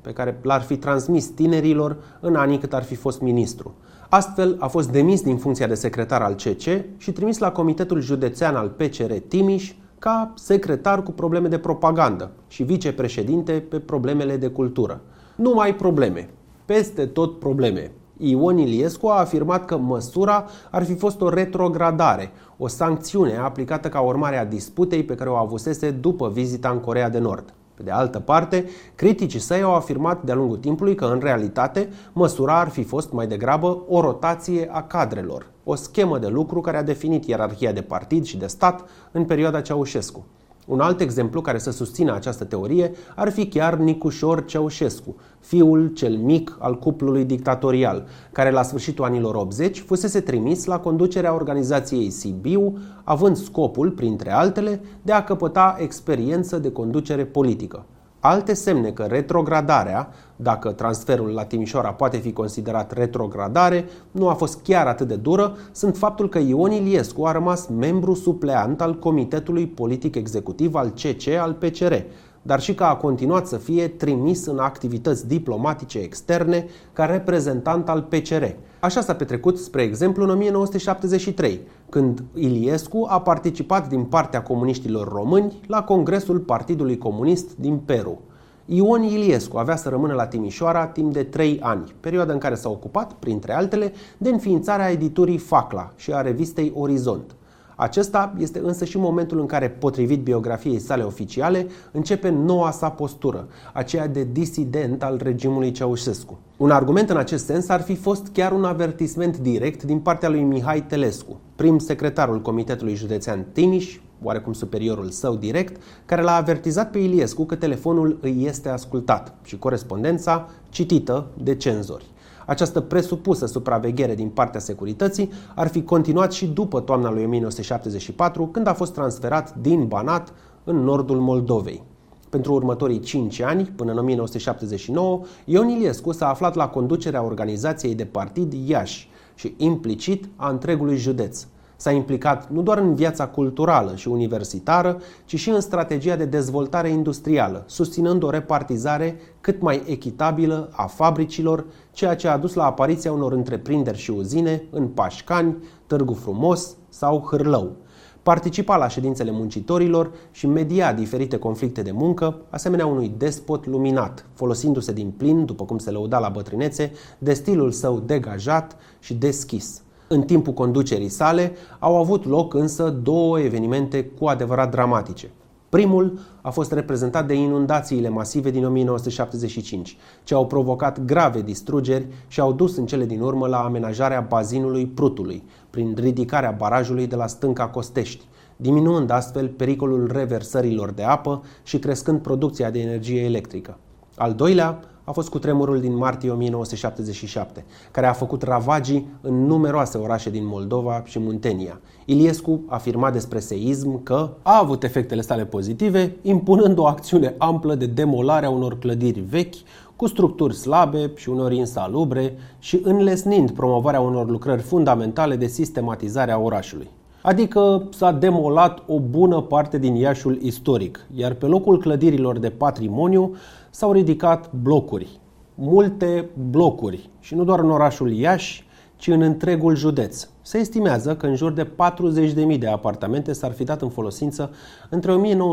pe care l-ar fi transmis tinerilor în anii cât ar fi fost ministru. Astfel, a fost demis din funcția de secretar al CC și trimis la Comitetul Județean al PCR Timiș ca secretar cu probleme de propagandă și vicepreședinte pe problemele de cultură. Numai probleme. Peste tot probleme. Ion Iliescu a afirmat că măsura ar fi fost o retrogradare, o sancțiune aplicată ca urmare a disputei pe care o avusese după vizita în Coreea de Nord. Pe de altă parte, criticii săi au afirmat de-a lungul timpului că, în realitate, măsura ar fi fost mai degrabă o rotație a cadrelor, o schemă de lucru care a definit ierarhia de partid și de stat în perioada Ceaușescu. Un alt exemplu care să susțină această teorie ar fi chiar Nicușor Ceaușescu, fiul cel mic al cuplului dictatorial, care la sfârșitul anilor 80 fusese trimis la conducerea organizației Sibiu, având scopul, printre altele, de a căpăta experiență de conducere politică. Alte semne că retrogradarea, dacă transferul la Timișoara poate fi considerat retrogradare, nu a fost chiar atât de dură, sunt faptul că Ion Iliescu a rămas membru supleant al Comitetului Politic Executiv al CC al PCR, dar și că a continuat să fie trimis în activități diplomatice externe ca reprezentant al PCR. Așa s-a petrecut, spre exemplu, în 1973, când Iliescu a participat din partea comuniștilor români la Congresul Partidului Comunist din Peru. Ion Iliescu avea să rămână la Timișoara timp de 3 ani, perioada în care s-a ocupat, printre altele, de înființarea editurii Facla și a revistei Orizont. Acesta este însă și momentul în care, potrivit biografiei sale oficiale, începe noua sa postură, aceea de disident al regimului Ceaușescu. Un argument în acest sens ar fi fost chiar un avertisment direct din partea lui Mihai Telescu, prim secretarul Comitetului Județean Timiș, oarecum superiorul său direct, care l-a avertizat pe Iliescu că telefonul îi este ascultat și corespondența citită de cenzori. Această presupusă supraveghere din partea securității ar fi continuat și după toamna lui 1974, când a fost transferat din Banat în nordul Moldovei. Pentru următorii 5 ani, până în 1979, Ion Iliescu s-a aflat la conducerea organizației de partid Iași și implicit a întregului județ. S-a implicat nu doar în viața culturală și universitară, ci și în strategia de dezvoltare industrială, susținând o repartizare cât mai echitabilă a fabricilor, ceea ce a dus la apariția unor întreprinderi și uzine în Pașcani, Târgu Frumos sau Hârlău. Participa la ședințele muncitorilor și media diferite conflicte de muncă, asemenea unui despot luminat, folosindu-se din plin, după cum se lăuda la bătrânețe, de stilul său degajat și deschis. În timpul conducerii sale au avut loc însă 2 evenimente cu adevărat dramatice. Primul a fost reprezentat de inundațiile masive din 1975, ce au provocat grave distrugeri și au dus în cele din urmă la amenajarea bazinului Prutului, prin ridicarea barajului de la Stânca Costești, diminuând astfel pericolul reversărilor de apă și crescând producția de energie electrică. Al doilea a fost cutremurul din martie 1977, care a făcut ravagii în numeroase orașe din Moldova și Muntenia. Iliescu afirma despre seism că a avut efectele sale pozitive, impunând o acțiune amplă de demolare a unor clădiri vechi, cu structuri slabe și uneori insalubre și înlesnind promovarea unor lucrări fundamentale de sistematizare a orașului. Adică s-a demolat o bună parte din Iașiul istoric, iar pe locul clădirilor de patrimoniu s-au ridicat blocuri. Multe blocuri, și nu doar în orașul Iași, ci în întregul județ. Se estimează că în jur de 40.000 de apartamente s-ar fi dat în folosință între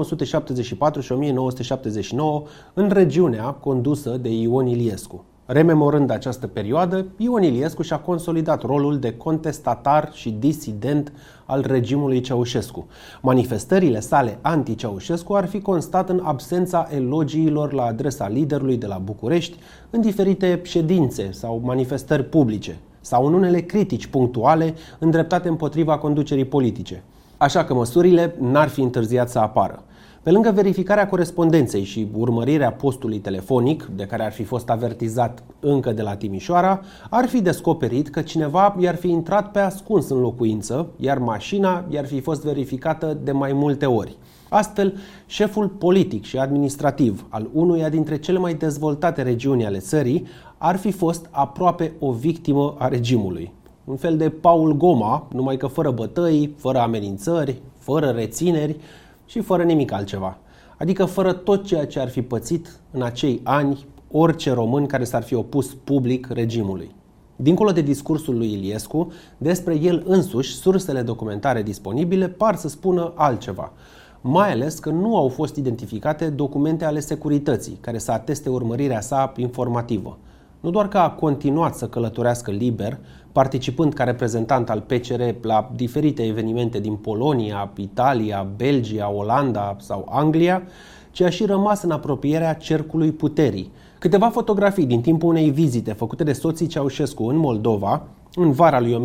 1974 și 1979 în regiunea condusă de Ion Iliescu. Rememorând această perioadă, Ion Iliescu și-a consolidat rolul de contestatar și disident al regimului Ceaușescu. Manifestările sale anti-Ceaușescu ar fi constat în absența elogiilor la adresa liderului de la București în diferite ședințe sau manifestări publice, sau în unele critici punctuale îndreptate împotriva conducerii politice. Așa că măsurile n-ar fi întârziat să apară. Pe lângă verificarea corespondenței și urmărirea postului telefonic, de care ar fi fost avertizat încă de la Timișoara, ar fi descoperit că cineva i-ar fi intrat pe ascuns în locuință, iar mașina i-ar fi fost verificată de mai multe ori. Astfel, șeful politic și administrativ al unuia dintre cele mai dezvoltate regiuni ale țării ar fi fost aproape o victimă a regimului. Un fel de Paul Goma, numai că fără bătăi, fără amenințări, fără rețineri și fără nimic altceva. Adică fără tot ceea ce ar fi pățit în acei ani orice român care s-ar fi opus public regimului. Dincolo de discursul lui Iliescu, despre el însuși, sursele documentare disponibile par să spună altceva. Mai ales că nu au fost identificate documente ale securității care să ateste urmărirea sa informativă. Nu doar că a continuat să călătorească liber, participând ca reprezentant al PCR la diferite evenimente din Polonia, Italia, Belgia, Olanda sau Anglia, ci a și rămas în apropierea cercului puterii. Câteva fotografii din timpul unei vizite făcute de soții Ceaușescu în Moldova, în vara lui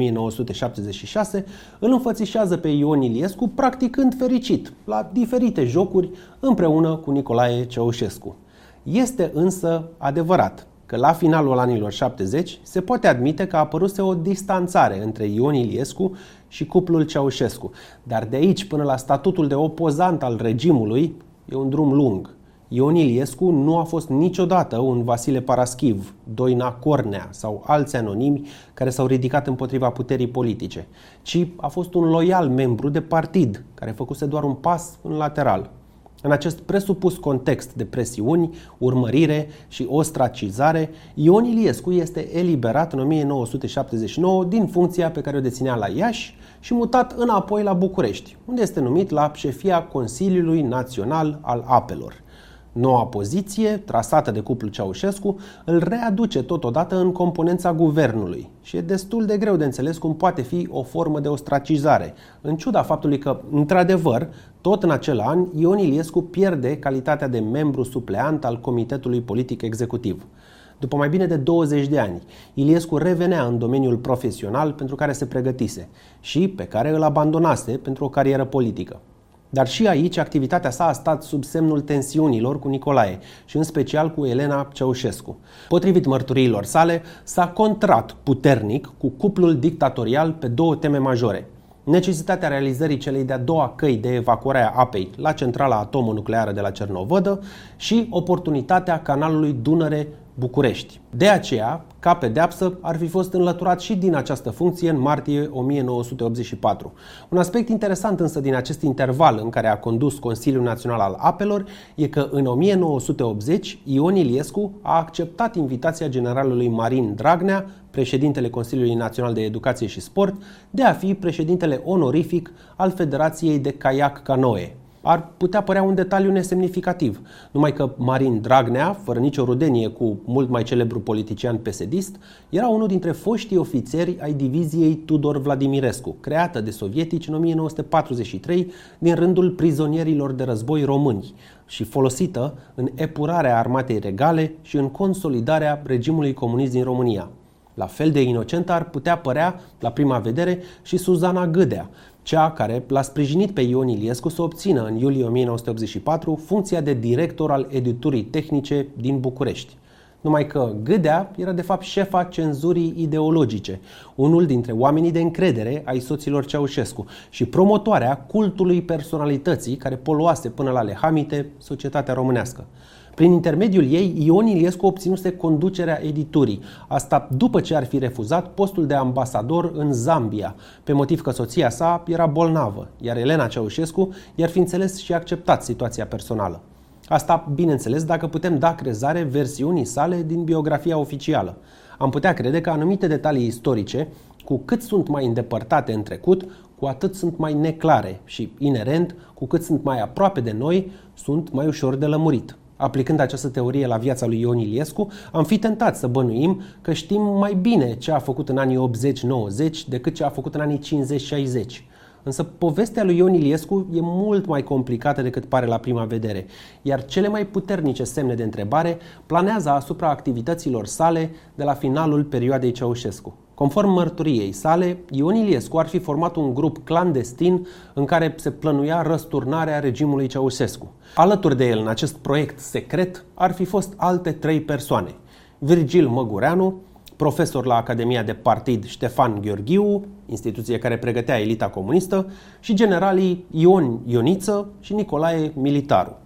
1976, îl înfățișează pe Ion Iliescu practicând fericit la diferite jocuri împreună cu Nicolae Ceaușescu. Este însă adevărat că la finalul anilor 70 se poate admite că a apăruse o distanțare între Ion Iliescu și cuplul Ceaușescu, dar de aici până la statutul de opozant al regimului e un drum lung. Ion Iliescu nu a fost niciodată un Vasile Paraschiv, Doina Cornea sau alți anonimi care s-au ridicat împotriva puterii politice, ci a fost un loial membru de partid care făcuse doar un pas în lateral. În acest presupus context de presiuni, urmărire și ostracizare, Ion Iliescu este eliberat în 1979 din funcția pe care o deținea la Iași și mutat înapoi la București, unde este numit la șefia Consiliului Național al Apelor. Noua poziție, trasată de cuplul Ceaușescu, îl readuce totodată în componența guvernului și e destul de greu de înțeles cum poate fi o formă de ostracizare, în ciuda faptului că, într-adevăr, tot în acel an, Ion Iliescu pierde calitatea de membru supleant al Comitetului Politic Executiv. După mai bine de 20 de ani, Iliescu revenea în domeniul profesional pentru care se pregătise și pe care îl abandonase pentru o carieră politică. Dar și aici activitatea sa a stat sub semnul tensiunilor cu Nicolae și în special cu Elena Ceaușescu. Potrivit mărturiilor sale, s-a contrat puternic cu cuplul dictatorial pe două teme majore: necesitatea realizării celei de-a doua căi de evacuare a apei la centrala atomonucleară de la Cernovodă și oportunitatea canalului Dunăre-București. De aceea, ca pedeapsă, ar fi fost înlăturat și din această funcție în martie 1984. Un aspect interesant însă din acest interval în care a condus Consiliul Național al Apelor e că în 1980 Ion Iliescu a acceptat invitația generalului Marin Dragnea, președintele Consiliului Național de Educație și Sport, de a fi președintele onorific al Federației de Caiac Canoe. Ar putea părea un detaliu nesemnificativ, numai că Marin Dragnea, fără nicio rudenie cu mult mai celebru politician PSD-ist, era unul dintre foștii ofițeri ai diviziei Tudor Vladimirescu, creată de sovietici în 1943 din rândul prizonierilor de război români și folosită în epurarea armatei regale și în consolidarea regimului comunist din România. La fel de inocentă ar putea părea, la prima vedere, și Suzana Gâdea, cea care l-a sprijinit pe Ion Iliescu să obțină în iulie 1984 funcția de director al editurii tehnice din București. Numai că Gâdea era de fapt șefa cenzurii ideologice, unul dintre oamenii de încredere ai soților Ceaușescu și promotoarea cultului personalității care poluase până la lehamite societatea românească. Prin intermediul ei, Ion Iliescu obținuse conducerea editurii, asta după ce ar fi refuzat postul de ambasador în Zambia, pe motiv că soția sa era bolnavă, iar Elena Ceaușescu i-ar fi înțeles și acceptat situația personală. Asta, bineînțeles, dacă putem da crezare versiunii sale din biografia oficială. Am putea crede că anumite detalii istorice, cu cât sunt mai îndepărtate în trecut, cu atât sunt mai neclare și, inerent, cu cât sunt mai aproape de noi, sunt mai ușor de lămurit. Aplicând această teorie la viața lui Ion Iliescu, am fi tentat să bănuim că știm mai bine ce a făcut în anii 80-90 decât ce a făcut în anii 50-60. Însă povestea lui Ion Iliescu e mult mai complicată decât pare la prima vedere, iar cele mai puternice semne de întrebare planează asupra activităților sale de la finalul perioadei Ceaușescu. Conform mărturiei sale, Ion Iliescu ar fi format un grup clandestin în care se plănuia răsturnarea regimului Ceaușescu. Alături de el în acest proiect secret ar fi fost alte 3 persoane: Virgil Măgureanu, profesor la Academia de Partid Ștefan Gheorghiu, instituție care pregătea elita comunistă, și generalii Ion Ioniță și Nicolae Militaru.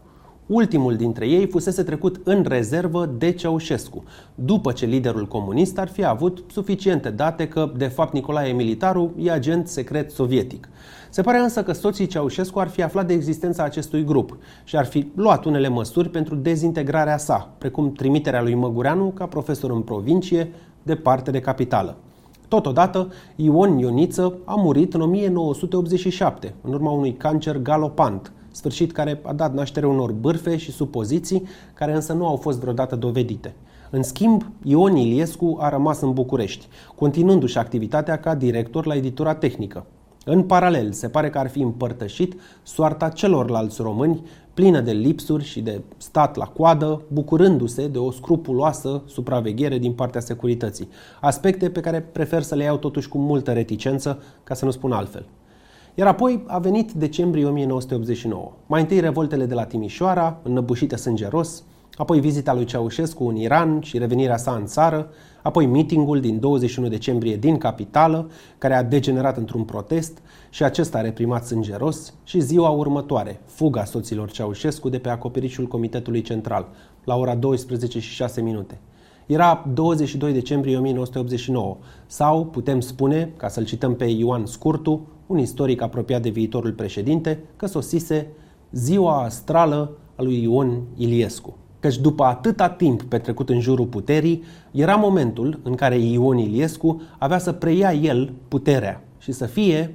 Ultimul dintre ei fusese trecut în rezervă de Ceaușescu, după ce liderul comunist ar fi avut suficiente date că, de fapt, Nicolae Militaru e agent secret sovietic. Se pare însă că soții Ceaușescu ar fi aflat de existența acestui grup și ar fi luat unele măsuri pentru dezintegrarea sa, precum trimiterea lui Măgureanu ca profesor în provincie, departe de capitală. Totodată, Ion Ioniță a murit în 1987, în urma unui cancer galopant, sfârșit care a dat naștere unor bârfe și supoziții care însă nu au fost vreodată dovedite. În schimb, Ion Iliescu a rămas în București, continuându-și activitatea ca director la editura tehnică. În paralel, se pare că ar fi împărtășit soarta celorlalți români, plină de lipsuri și de stat la coadă, bucurându-se de o scrupuloasă supraveghere din partea securității. Aspecte pe care prefer să le iau totuși cu multă reticență, ca să nu spun altfel. Iar apoi a venit decembrie 1989. Mai întâi revoltele de la Timișoara, înnăbușite sângeros, apoi vizita lui Ceaușescu în Iran și revenirea sa în țară, apoi mitingul din 21 decembrie din capitală, care a degenerat într-un protest și acesta a reprimat sângeros, și ziua următoare, fuga soților Ceaușescu de pe acoperișul Comitetului Central, la ora 12:06. Era 22 decembrie 1989, sau, putem spune, ca să-l cităm pe Ioan Scurtu, un istoric apropiat de viitorul președinte, că sosise ziua astrală a lui Ion Iliescu. Căci după atâta timp petrecut în jurul puterii, era momentul în care Ion Iliescu avea să preia el puterea și să fie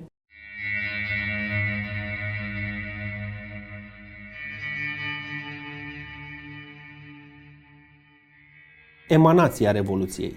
emanația Revoluției.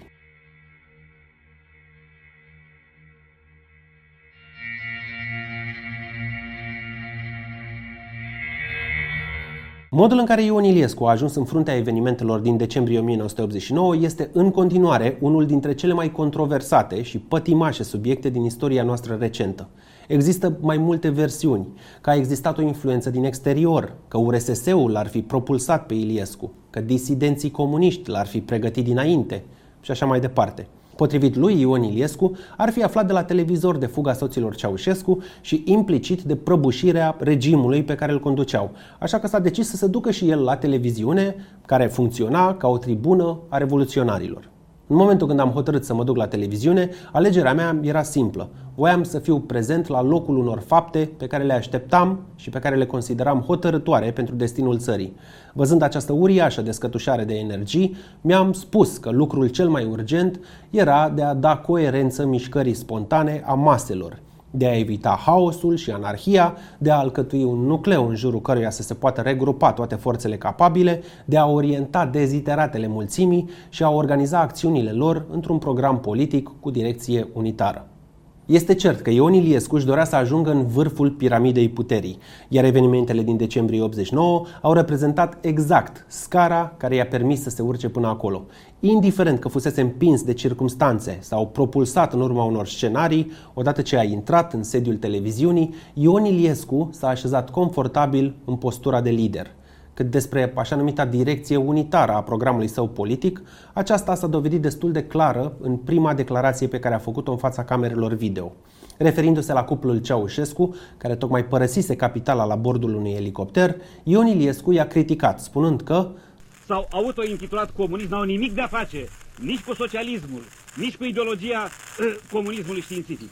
Modul în care Ion Iliescu a ajuns în fruntea evenimentelor din decembrie 1989 este în continuare unul dintre cele mai controversate și pătimașe subiecte din istoria noastră recentă. Există mai multe versiuni, că a existat o influență din exterior, că URSS-ul l-ar fi propulsat pe Iliescu, că disidenții comuniști l-ar fi pregătit dinainte și așa mai departe. Potrivit lui, Ion Iliescu ar fi aflat de la televizor de fuga soților Ceaușescu și implicit de prăbușirea regimului pe care îl conduceau. Așa că s-a decis să se ducă și el la televiziune, care funcționa ca o tribună a revoluționarilor. În momentul când am hotărât să mă duc la televiziune, alegerea mea era simplă. Voiam să fiu prezent la locul unor fapte pe care le așteptam și pe care le consideram hotărâtoare pentru destinul țării. Văzând această uriașă descătușare de energii, mi-am spus că lucrul cel mai urgent era de a da coerență mișcării spontane a maselor, de a evita haosul și anarhia, de a alcătui un nucleu în jurul căruia să se poată regrupa toate forțele capabile, de a orienta dezideratele mulțimii și a organiza acțiunile lor într-un program politic cu direcție unitară. Este cert că Ion Iliescu își dorea să ajungă în vârful piramidei puterii, iar evenimentele din decembrie 89 au reprezentat exact scara care i-a permis să se urce până acolo. Indiferent că fusese împins de circumstanțe sau propulsat în urma unor scenarii, odată ce a intrat în sediul televiziunii, Ion Iliescu s-a așezat confortabil în postura de lider. Cât despre așa numita direcție unitară a programului său politic, aceasta s-a dovedit destul de clară în prima declarație pe care a făcut-o în fața camerelor video. Referindu-se la cuplul Ceaușescu, care tocmai părăsise capitala la bordul unui elicopter, Ion Iliescu i-a criticat, spunând că s-au autointitulat comunist, n-au nimic de a face nici cu socialismul, nici cu ideologia comunismului științific.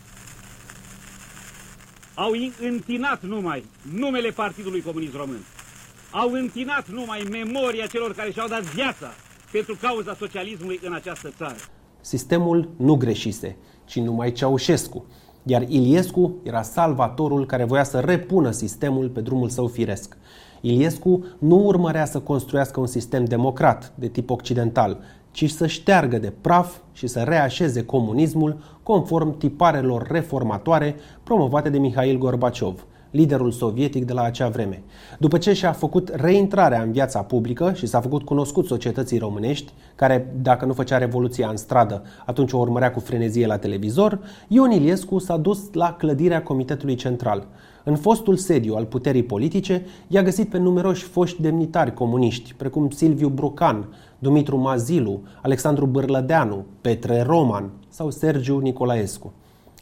Au întinat numai numele Partidului Comunist Român. Au întinat numai memoria celor care și-au dat viața pentru cauza socialismului în această țară. Sistemul nu greșise, ci numai Ceaușescu, iar Iliescu era salvatorul care voia să repună sistemul pe drumul său firesc. Iliescu nu urmărea să construiască un sistem democrat de tip occidental, ci să șteargă de praf și să reașeze comunismul conform tiparelor reformatoare promovate de Mihail Gorbaciov, liderul sovietic de la acea vreme. După ce și-a făcut reintrarea în viața publică și s-a făcut cunoscut societății românești, care, dacă nu făcea revoluția în stradă, atunci o urmărea cu frenezie la televizor, Ion Iliescu s-a dus la clădirea Comitetului Central. În fostul sediu al puterii politice, i-a găsit pe numeroși foști demnitari comuniști, precum Silviu Brucan, Dumitru Mazilu, Alexandru Bârlădeanu, Petre Roman sau Sergiu Nicolaescu.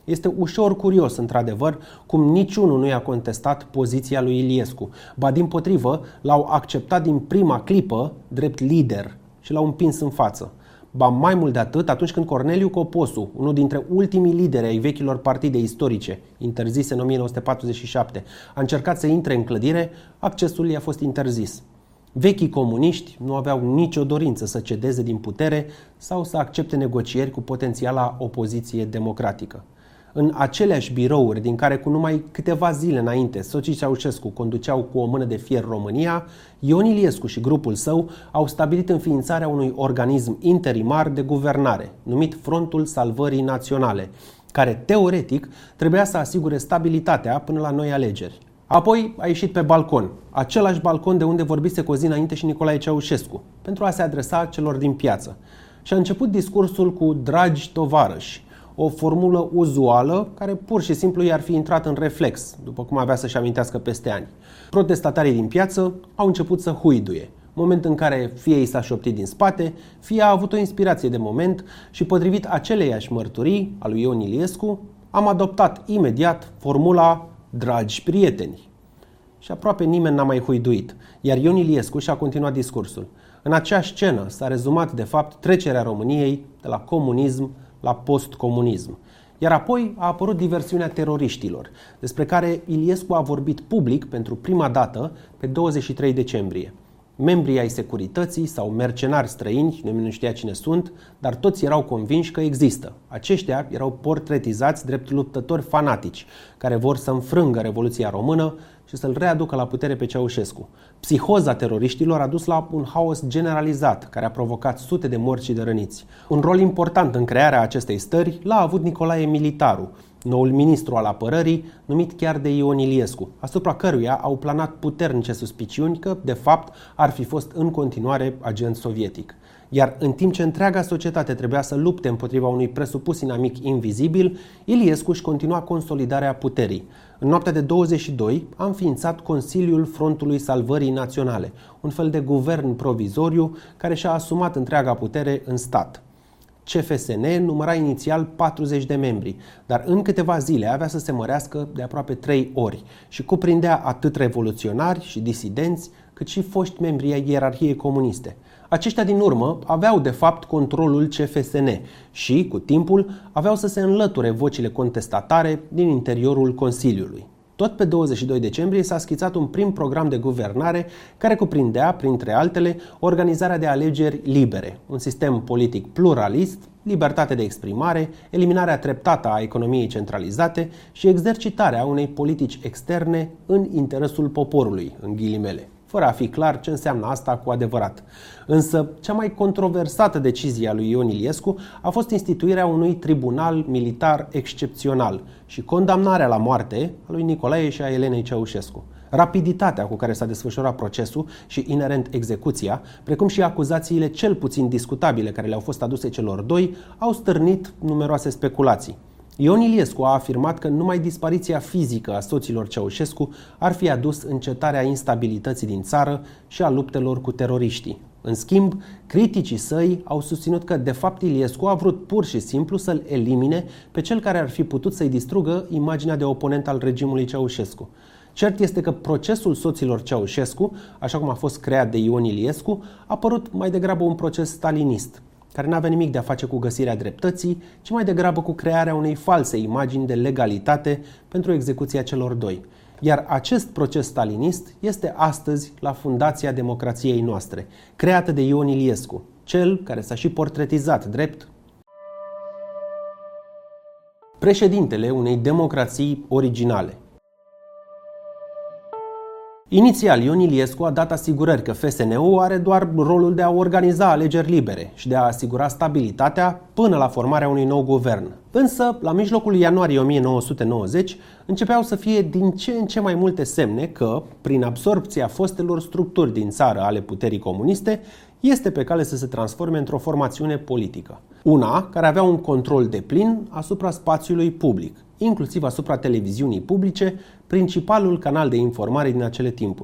Este ușor curios, într-adevăr, cum niciunul nu i-a contestat poziția lui Iliescu. Ba dimpotrivă, l-au acceptat din prima clipă drept lider și l-au împins în față. Ba mai mult de atât, atunci când Corneliu Coposu, unul dintre ultimii lideri ai vechilor partide istorice, interzise în 1947, a încercat să intre în clădire, accesul i-a fost interzis. Vechii comuniști nu aveau nicio dorință să cedeze din putere sau să accepte negocieri cu potențiala opoziție democratică. În aceleași birouri din care cu numai câteva zile înainte soții Ceaușescu conduceau cu o mână de fier România, Ion Iliescu și grupul său au stabilit înființarea unui organism interimar de guvernare, numit Frontul Salvării Naționale, care teoretic trebuia să asigure stabilitatea până la noi alegeri. Apoi a ieșit pe balcon, același balcon de unde vorbise cu o zi înainte și Nicolae Ceaușescu, pentru a se adresa celor din piață. Și a început discursul cu dragi tovarăși, o formulă uzuală care pur și simplu i-ar fi intrat în reflex, după cum avea să-și amintească peste ani. Protestatarii din piață au început să huiduie, moment în care fie i s-a șoptit din spate, fie a avut o inspirație de moment și, potrivit aceleiași mărturii a lui Ion Iliescu, am adoptat imediat formula dragi prieteni. Și aproape nimeni n-a mai huiduit, iar Ion Iliescu și-a continuat discursul. În acea scenă s-a rezumat, de fapt, trecerea României de la comunism la postcomunism. Iar apoi a apărut diversiunea teroriștilor, despre care Iliescu a vorbit public pentru prima dată pe 23 decembrie. Membrii ai securității sau mercenari străini, nimeni nu știa cine sunt, dar toți erau convinși că există. Aceștia erau portretizați drept luptători fanatici, care vor să înfrângă Revoluția Română și să-l readucă la putere pe Ceaușescu. Psihoza teroriștilor a dus la un haos generalizat, care a provocat sute de morți și de răniți. Un rol important în crearea acestei stări l-a avut Nicolae Militaru, noul ministru al apărării, numit chiar de Ion Iliescu, asupra căruia au planat puternice suspiciuni că, de fapt, ar fi fost în continuare agent sovietic. Iar în timp ce întreaga societate trebuia să lupte împotriva unui presupus inamic invizibil, Iliescu își continua consolidarea puterii. În noaptea de 22 a înființat Consiliul Frontului Salvării Naționale, un fel de guvern provizoriu care și-a asumat întreaga putere în stat. CFSN număra inițial 40 de membri, dar în câteva zile avea să se mărească de aproape 3 ori și cuprindea atât revoluționari și disidenți, cât și foști membri ai ierarhiei comuniste. Aceștia din urmă aveau de fapt controlul CFSN și, cu timpul, aveau să se înlăture vocile contestatare din interiorul Consiliului. Tot pe 22 decembrie s-a schițat un prim program de guvernare care cuprindea, printre altele, organizarea de alegeri libere, un sistem politic pluralist, libertate de exprimare, eliminarea treptată a economiei centralizate și exercitarea unei politici externe în interesul poporului, în ghilimele, fără a fi clar ce înseamnă asta cu adevărat. Însă, cea mai controversată decizie a lui Ion Iliescu a fost instituirea unui tribunal militar excepțional și condamnarea la moarte a lui Nicolae și a Elenei Ceaușescu. Rapiditatea cu care s-a desfășurat procesul și inerent execuția, precum și acuzațiile cel puțin discutabile care le-au fost aduse celor doi, au stârnit numeroase speculații. Ion Iliescu a afirmat că numai dispariția fizică a soților Ceaușescu ar fi adus încetarea instabilității din țară și a luptelor cu teroriștii. În schimb, criticii săi au susținut că, de fapt, Iliescu a vrut pur și simplu să-l elimine pe cel care ar fi putut să-i distrugă imaginea de oponent al regimului Ceaușescu. Cert este că procesul soților Ceaușescu, așa cum a fost creat de Ion Iliescu, a părut mai degrabă un proces stalinist, care n-avea nimic de a face cu găsirea dreptății, ci mai degrabă cu crearea unei false imagini de legalitate pentru execuția celor doi. Iar acest proces stalinist este astăzi la fundația democrației noastre, creată de Ion Iliescu, cel care s-a și portretizat drept președintele unei democrații originale. Inițial, Ion Iliescu a dat asigurări că FSN-ul are doar rolul de a organiza alegeri libere și de a asigura stabilitatea până la formarea unui nou guvern. Însă, la mijlocul ianuarie 1990, începeau să fie din ce în ce mai multe semne că, prin absorbția fostelor structuri din țară ale puterii comuniste, este pe cale să se transforme într-o formațiune politică. Una care avea un control deplin asupra spațiului public, inclusiv asupra televiziunii publice, principalul canal de informare din acele timpuri.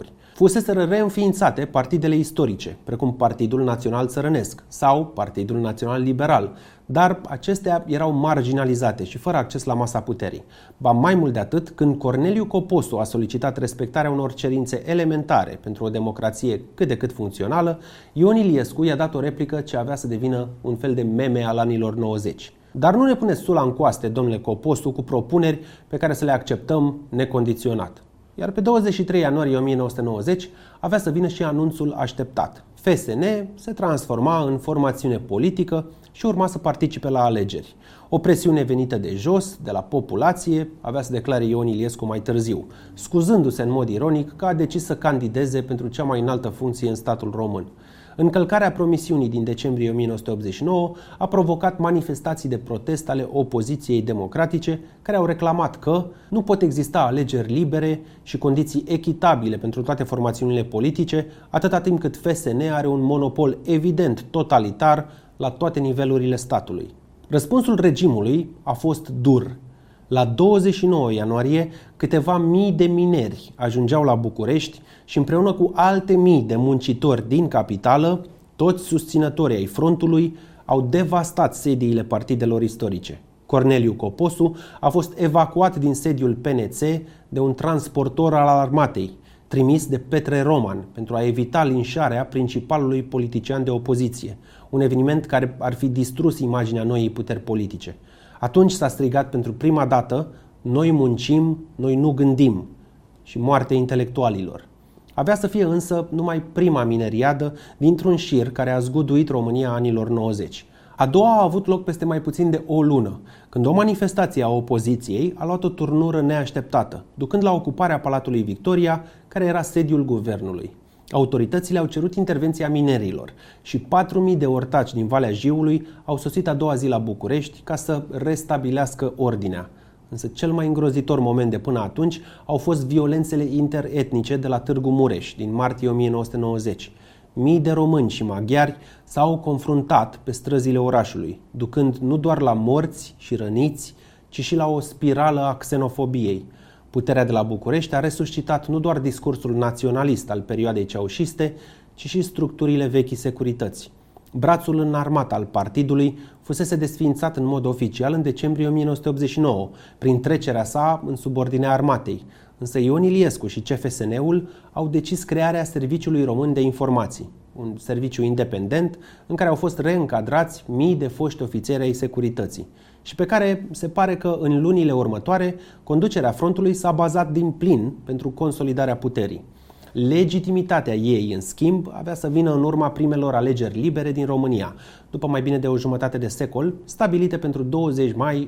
Fuseseră reînființate partidele istorice, precum Partidul Național Țărănesc sau Partidul Național Liberal, dar acestea erau marginalizate și fără acces la masa puterii. Ba mai mult de atât, când Corneliu Coposu a solicitat respectarea unor cerințe elementare pentru o democrație cât de cât funcțională, Ion Iliescu i-a dat o replică ce avea să devină un fel de meme al anilor 90. Dar nu ne puneți sula în coaste, domnule Coposu, cu propuneri pe care să le acceptăm necondiționat. Iar pe 23 ianuarie 1990 avea să vină și anunțul așteptat. FSN se transforma în formațiune politică și urma să participe la alegeri. O presiune venită de jos, de la populație, avea să declare Ion Iliescu mai târziu, scuzându-se în mod ironic că a decis să candideze pentru cea mai înaltă funcție în statul român. Încălcarea promisiunii din decembrie 1989 a provocat manifestații de protest ale opoziției democratice care au reclamat că nu pot exista alegeri libere și condiții echitabile pentru toate formațiunile politice atâta timp cât FSN are un monopol evident totalitar la toate nivelurile statului. Răspunsul regimului a fost dur. La 29 ianuarie, câteva mii de mineri ajungeau la București și împreună cu alte mii de muncitori din capitală, toți susținătorii ai frontului, au devastat sediile partidelor istorice. Corneliu Coposu a fost evacuat din sediul PNC de un transportor al armatei, trimis de Petre Roman pentru a evita linșarea principalului politician de opoziție, un eveniment care ar fi distrus imaginea noii puteri politice. Atunci s-a strigat pentru prima dată: noi muncim, noi nu gândim, și moartea intelectualilor. Avea să fie însă numai prima mineriadă dintr-un șir care a zguduit România anilor 90. A doua a avut loc peste mai puțin de o lună, când o manifestație a opoziției a luat o turnură neașteptată, ducând la ocuparea Palatului Victoria, care era sediul guvernului. Autoritățile au cerut intervenția minerilor și 4.000 de ortaci din Valea Jiului au sosit a doua zi la București ca să restabilească ordinea. Însă cel mai îngrozitor moment de până atunci au fost violențele interetnice de la Târgu Mureș din martie 1990. Mii de români și maghiari s-au confruntat pe străzile orașului, ducând nu doar la morți și răniți, ci și la o spirală a xenofobiei. Puterea de la București a resuscitat nu doar discursul naționalist al perioadei ceaușiste, ci și structurile vechii securități. Brațul înarmat al partidului fusese desființat în mod oficial în decembrie 1989, prin trecerea sa în subordinea armatei. Însă Ion Iliescu și CFSN-ul au decis crearea Serviciului Român de Informații, un serviciu independent în care au fost reîncadrați mii de foști ofițeri ai securității și pe care se pare că în lunile următoare conducerea frontului s-a bazat din plin pentru consolidarea puterii. Legitimitatea ei, în schimb, avea să vină în urma primelor alegeri libere din România, după mai bine de o jumătate de secol, stabilite pentru 20 mai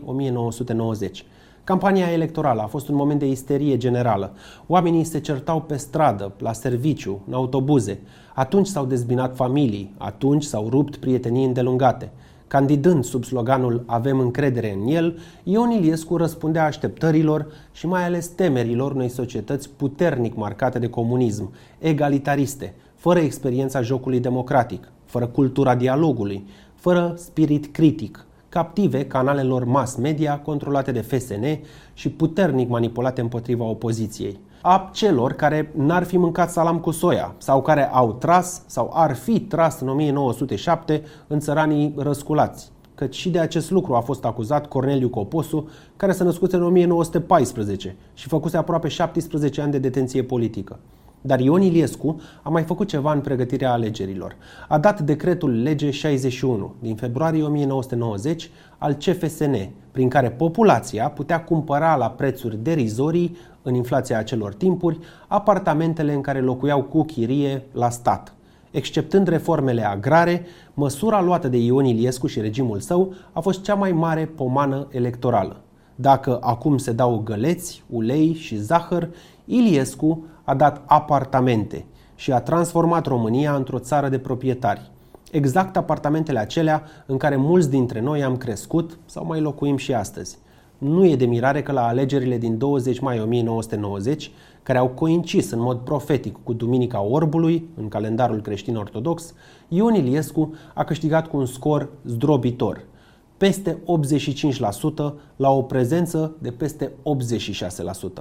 1990. Campania electorală a fost un moment de isterie generală. Oamenii se certau pe stradă, la serviciu, în autobuze. Atunci s-au dezbinat familii, atunci s-au rupt prietenii îndelungate. Candidând sub sloganul "Avem încredere în el", Ion Iliescu răspundea așteptărilor și mai ales temerilor unei societăți puternic marcate de comunism, egalitariste, fără experiența jocului democratic, fără cultura dialogului, fără spirit critic, captive canalelor mass media controlate de FSN și puternic manipulate împotriva opoziției. A celor care n-ar fi mâncat salam cu soia sau care au tras sau ar fi tras în 1907 în țăranii răsculați. Căci și de acest lucru a fost acuzat Corneliu Coposu, care se născuse în 1914 și făcuse aproape 17 ani de detenție politică. Dar Ion Iliescu a mai făcut ceva în pregătirea alegerilor. A dat decretul lege 61 din februarie 1990 al CFSN, prin care populația putea cumpăra la prețuri derizorii, în inflația acelor timpuri, apartamentele în care locuiau cu chirie la stat. Exceptând reformele agrare, măsura luată de Ion Iliescu și regimul său a fost cea mai mare pomană electorală. Dacă acum se dau găleți, ulei și zahăr, Iliescu a dat apartamente și a transformat România într-o țară de proprietari. Exact apartamentele acelea în care mulți dintre noi am crescut sau mai locuim și astăzi. Nu e de mirare că la alegerile din 20 mai 1990, care au coincis în mod profetic cu Duminica Orbului, în calendarul creștin-ortodox, Ion Iliescu a câștigat cu un scor zdrobitor, peste 85% la o prezență de peste 86%.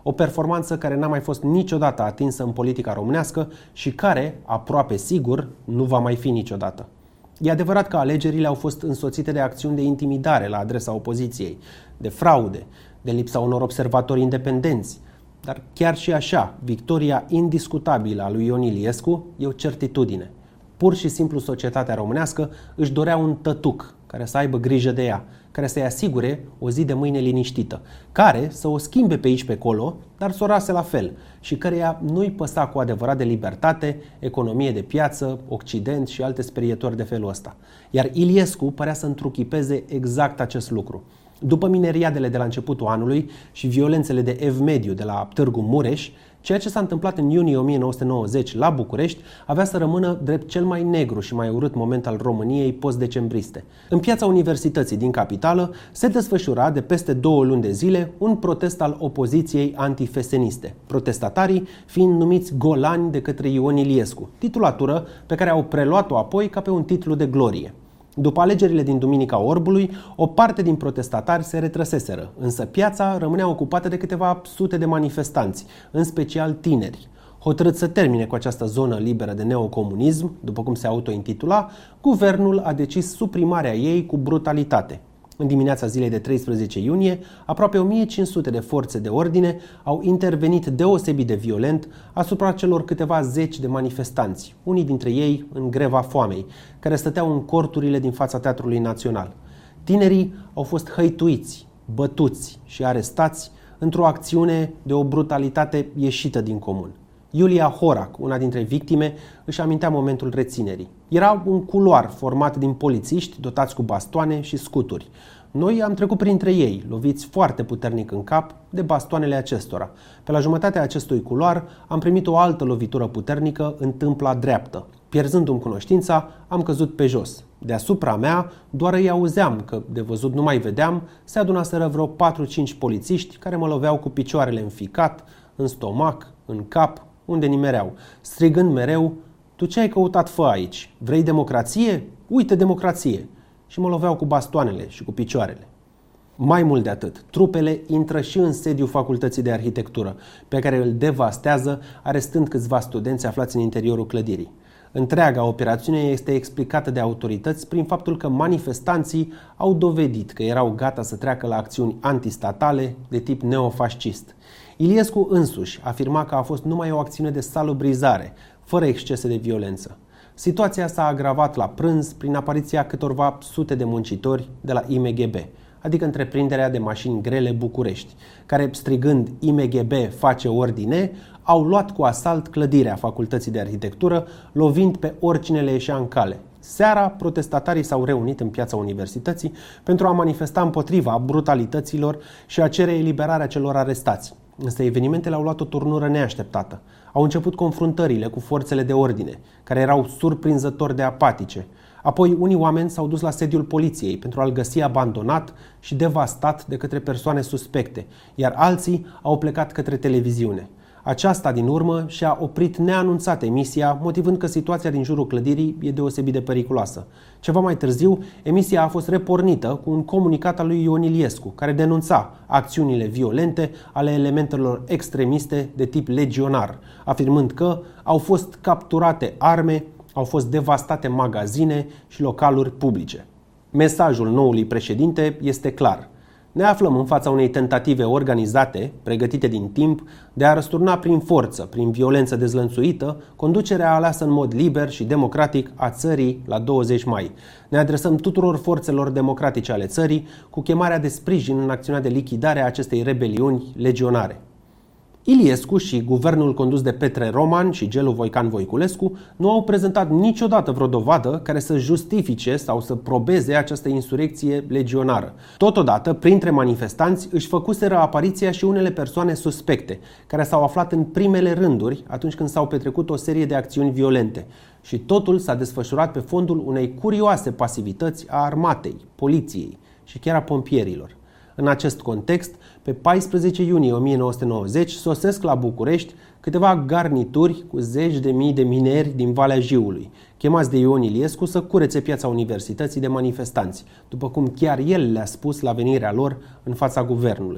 o performanță care n-a mai fost niciodată atinsă în politica românească și care, aproape sigur, nu va mai fi niciodată. E adevărat că alegerile au fost însoțite de acțiuni de intimidare la adresa opoziției, de fraude, de lipsa unor observatori independenți, dar chiar și așa, victoria indiscutabilă a lui Ion Iliescu e o certitudine. Pur și simplu societatea românească își dorea un tătuc care să aibă grijă de ea, care să-i asigure o zi de mâine liniștită, care să o schimbe pe aici pe acolo, dar să o rase la fel și căreia nu-i păsa cu adevărat de libertate, economie de piață, Occident și alte sperietori de felul ăsta. Iar Iliescu părea să întruchipeze exact acest lucru. După mineriadele de la începutul anului și violențele de Evmediu de la Târgu Mureș, ceea ce s-a întâmplat în iunie 1990 la București avea să rămână drept cel mai negru și mai urât moment al României post-decembriste. În piața Universității din capitală se desfășura de peste 2 luni de zile un protest al opoziției antifeseniste, protestatarii fiind numiți golani de către Ion Iliescu, titulatură pe care au preluat-o apoi ca pe un titlu de glorie. După alegerile din Duminica Orbului, o parte din protestatari se retrăseseră, însă piața rămânea ocupată de câteva sute de manifestanți, în special tineri. Hotărât să termine cu această zonă liberă de neocomunism, după cum se autointitula, guvernul a decis suprimarea ei cu brutalitate. În dimineața zilei de 13 iunie, aproape 1500 de forțe de ordine au intervenit deosebit de violent asupra celor câteva zeci de manifestanți, unii dintre ei în greva foamei, care stăteau în corturile din fața Teatrului Național. Tinerii au fost hăituiți, bătuți și arestați într-o acțiune de o brutalitate ieșită din comun. Iulia Horac, una dintre victime, își amintea momentul reținerii. Era un culoar format din polițiști dotați cu bastoane și scuturi. Noi am trecut printre ei, loviți foarte puternic în cap de bastoanele acestora. Pe la jumătatea acestui culoar am primit o altă lovitură puternică în tâmpla dreaptă. Pierzându-mi cunoștința, am căzut pe jos. Deasupra mea doar îi auzeam, că de văzut nu mai vedeam, se adunaseră vreo 4-5 polițiști care mă loveau cu picioarele în ficat, în stomac, în cap, unde nimereau, strigând mereu: "Tu ce ai căutat, fă aici? Vrei democrație? Uite democrație!" Și mă loveau cu bastoanele și cu picioarele. Mai mult de atât, trupele intră și în sediul Facultății de Arhitectură, pe care îl devastează, arestând câțiva studenți aflați în interiorul clădirii. Întreaga operațiune este explicată de autorități prin faptul că manifestanții au dovedit că erau gata să treacă la acțiuni antistatale de tip neofascist. Iliescu însuși afirma că a fost numai o acțiune de salubrizare, fără excese de violență. Situația s-a agravat la prânz prin apariția câtorva sute de muncitori de la IMGB, adică întreprinderea de mașini grele București, care, strigând "IMGB face ordine", au luat cu asalt clădirea Facultății de Arhitectură, lovind pe oricine le ieșea în cale. Seara, protestatarii s-au reunit în piața Universității pentru a manifesta împotriva brutalităților și a cere eliberarea celor arestați. Însă evenimentele au luat o turnură neașteptată. Au început confruntările cu forțele de ordine, care erau surprinzător de apatice. Apoi unii oameni s-au dus la sediul poliției pentru a-l găsi abandonat și devastat de către persoane suspecte, iar alții au plecat către televiziune. Aceasta, din urmă, și-a oprit neanunțat emisia, motivând că situația din jurul clădirii e deosebit de periculoasă. Ceva mai târziu, emisia a fost repornită cu un comunicat al lui Ion Iliescu, care denunța acțiunile violente ale elementelor extremiste de tip legionar, afirmând că au fost capturate arme, au fost devastate magazine și localuri publice. Mesajul noului președinte este clar. Ne aflăm în fața unei tentative organizate, pregătite din timp, de a răsturna prin forță, prin violență dezlănțuită, conducerea aleasă în mod liber și democratic a țării la 20 mai. Ne adresăm tuturor forțelor democratice ale țării cu chemarea de sprijin în acțiunea de lichidare a acestei rebeliuni legionare. Iliescu și guvernul condus de Petre Roman și Gelu Voican Voiculescu nu au prezentat niciodată vreo dovadă care să justifice sau să probeze această insurecție legionară. Totodată, printre manifestanți își făcuseră apariția și unele persoane suspecte, care s-au aflat în primele rânduri atunci când s-au petrecut o serie de acțiuni violente. Și totul s-a desfășurat pe fondul unei curioase pasivități a armatei, poliției și chiar a pompierilor. În acest context, pe 14 iunie 1990 sosesc la București câteva garnituri cu zeci de mii de mineri din Valea Jiului, chemați de Ion Iliescu să curețe piața Universității de manifestanți, după cum chiar el le-a spus la venirea lor în fața guvernului.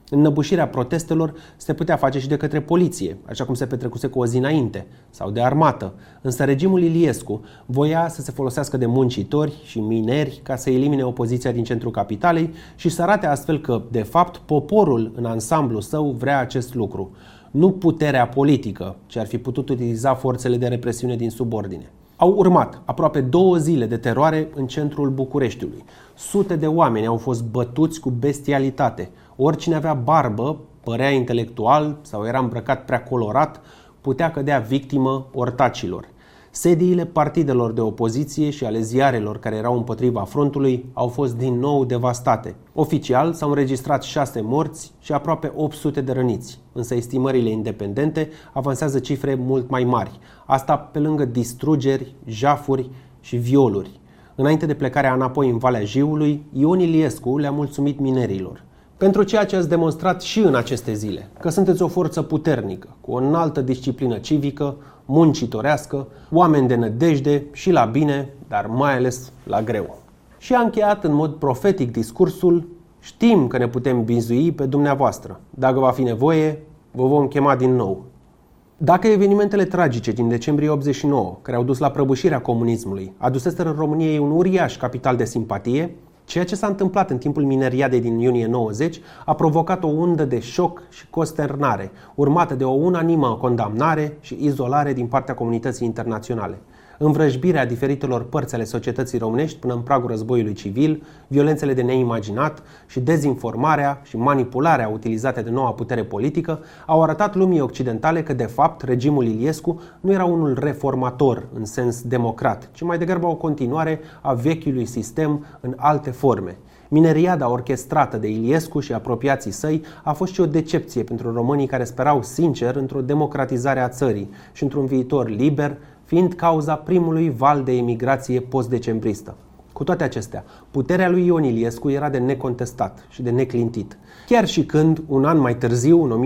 Înnăbușirea protestelor se putea face și de către poliție, așa cum se petrecuse cu o zi înainte, sau de armată, însă regimul Iliescu voia să se folosească de muncitori și mineri ca să elimine opoziția din centrul capitalei și să arate astfel că, de fapt, poporul în ansamblu său vrea acest lucru, nu puterea politică, ce ar fi putut utiliza forțele de represiune din subordine. Au urmat aproape 2 zile de teroare în centrul Bucureștiului. Sute de oameni au fost bătuți cu bestialitate. Oricine avea barbă, părea intelectual sau era îmbrăcat prea colorat, putea cădea victimă ortacilor. Sediile partidelor de opoziție și ale ziarelor care erau împotriva frontului au fost din nou devastate. Oficial s-au înregistrat 6 morți și aproape 800 de răniți, însă estimările independente avansează cifre mult mai mari. Asta pe lângă distrugeri, jafuri și violuri. Înainte de plecarea înapoi în Valea Jiului, Ion Iliescu le-a mulțumit minerilor pentru ceea ce ați demonstrat și în aceste zile, că sunteți o forță puternică, cu o înaltă disciplină civică, muncitorească, oameni de nădejde și la bine, dar mai ales la greu. Și a încheiat în mod profetic discursul: știm că ne putem bizui pe dumneavoastră. Dacă va fi nevoie, vă vom chema din nou. Dacă evenimentele tragice din decembrie 89, care au dus la prăbușirea comunismului, aduseseră României un uriaș capital de simpatie, ceea ce s-a întâmplat în timpul mineriadei din iunie 90 a provocat o undă de șoc și consternare, urmată de o unanimă condamnare și izolare din partea comunității internaționale. Învrăjbirea diferitelor părți ale societății românești până în pragul războiului civil, violențele de neimaginat și dezinformarea și manipularea utilizate de noua putere politică au arătat lumii occidentale că, de fapt, regimul Iliescu nu era unul reformator în sens democrat, ci mai degrabă o continuare a vechiului sistem în alte forme. Mineriada orchestrată de Iliescu și apropiații săi a fost și o decepție pentru românii care sperau sincer într-o democratizare a țării și într-un viitor liber, fiind cauza primului val de emigrație post-decembristă. Cu toate acestea, puterea lui Ion Iliescu era de necontestat și de neclintit. Chiar și când, un an mai târziu, în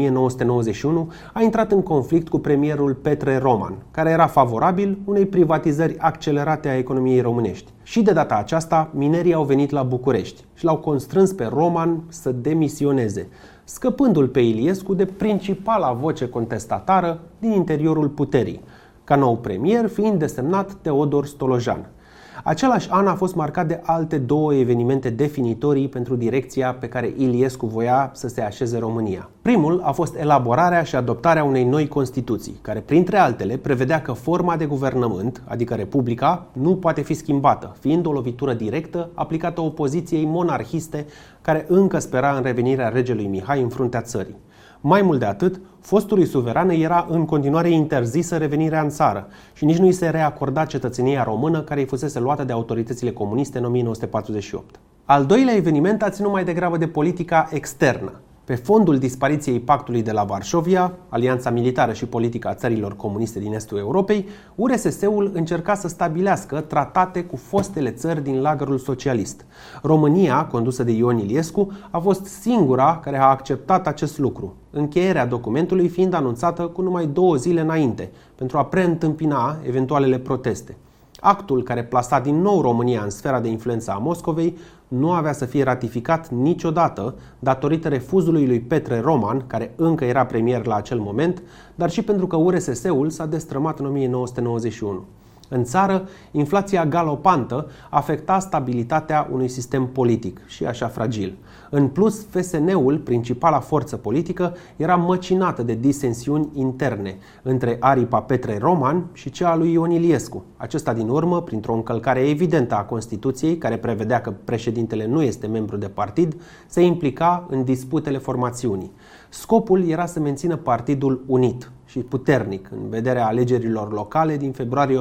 1991, a intrat în conflict cu premierul Petre Roman, care era favorabil unei privatizări accelerate a economiei românești. Și de data aceasta, minerii au venit la București și l-au constrâns pe Roman să demisioneze, scăpându-l pe Iliescu de principala voce contestatară din interiorul puterii, ca nou premier fiind desemnat Teodor Stolojan. Același an a fost marcat de alte 2 evenimente definitorii pentru direcția pe care Iliescu voia să se așeze România. Primul a fost elaborarea și adoptarea unei noi Constituții, care, printre altele, prevedea că forma de guvernământ, adică Republica, nu poate fi schimbată, fiind o lovitură directă aplicată opoziției monarhiste care încă spera în revenirea regelui Mihai în fruntea țării. Mai mult de atât, fostului suveran era în continuare interzisă revenirea în țară și nici nu îi se reacorda cetățenia română care îi fusese luată de autoritățile comuniste în 1948. Al doilea eveniment a ținut mai degrabă de politica externă. Pe fondul dispariției pactului de la Varșovia, alianța militară și politică a țărilor comuniste din estul Europei, URSS-ul încerca să stabilească tratate cu fostele țări din lagărul socialist. România, condusă de Ion Iliescu, a fost singura care a acceptat acest lucru, încheierea documentului fiind anunțată cu numai 2 zile înainte, pentru a preîntâmpina eventualele proteste. Actul care plasa din nou România în sfera de influență a Moscovei nu avea să fie ratificat niciodată datorită refuzului lui Petre Roman, care încă era premier la acel moment, dar și pentru că URSS-ul s-a destrămat în 1991. În țară, inflația galopantă afecta stabilitatea unui sistem politic și așa fragil. În plus, FSN-ul, principala forță politică, era măcinată de disensiuni interne între aripa Petre Roman și cea a lui Ion Iliescu. Acesta din urmă, printr-o încălcare evidentă a Constituției, care prevedea că președintele nu este membru de partid, se implica în disputele formațiunii. Scopul era să mențină partidul unit și puternic în vederea alegerilor locale din februarie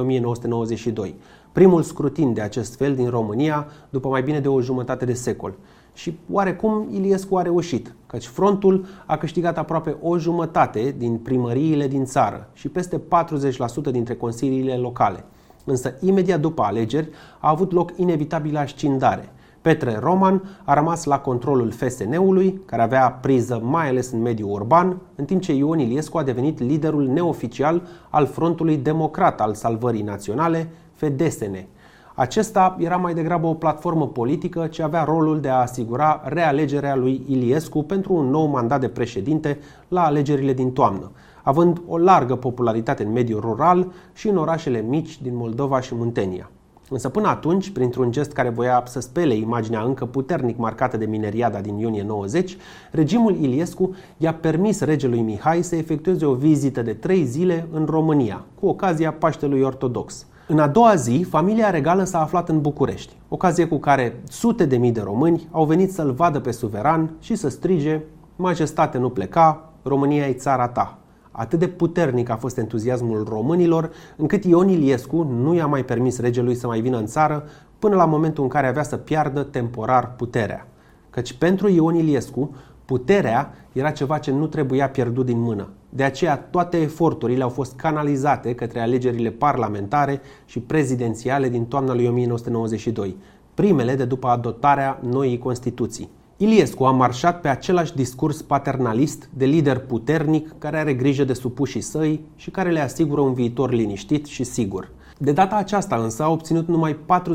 1992, primul scrutin de acest fel din România după mai bine de o jumătate de secol. Și oarecum Iliescu a reușit, căci frontul a câștigat aproape o jumătate din primăriile din țară și peste 40% dintre consiliile locale. Însă imediat după alegeri a avut loc inevitabilă ascindare. Petre Roman a rămas la controlul FSN-ului, care avea priză mai ales în mediul urban, în timp ce Ion Iliescu a devenit liderul neoficial al Frontului Democrat al Salvării Naționale, FDSN. Acesta era mai degrabă o platformă politică ce avea rolul de a asigura realegerea lui Iliescu pentru un nou mandat de președinte la alegerile din toamnă, având o largă popularitate în mediul rural și în orașele mici din Moldova și Muntenia. Însă până atunci, printr-un gest care voia să spele imaginea încă puternic marcată de mineriada din iunie 90, regimul Iliescu i-a permis regelui Mihai să efectueze o vizită de 3 zile în România, cu ocazia Paștelui Ortodox. În a doua zi, familia regală s-a aflat în București, ocazie cu care sute de mii de români au venit să-l vadă pe suveran și să strige: "Majestate, nu pleca, România e țara ta." Atât de puternic a fost entuziasmul românilor, încât Ion Iliescu nu i-a mai permis regelui să mai vină în țară până la momentul în care avea să piardă temporar puterea. Căci pentru Ion Iliescu, puterea era ceva ce nu trebuia pierdut din mână. De aceea toate eforturile au fost canalizate către alegerile parlamentare și prezidențiale din toamna lui 1992, primele de după adoptarea noii Constituții. Iliescu a marșat pe același discurs paternalist de lider puternic care are grijă de supușii săi și care le asigură un viitor liniștit și sigur. De data aceasta însă a obținut numai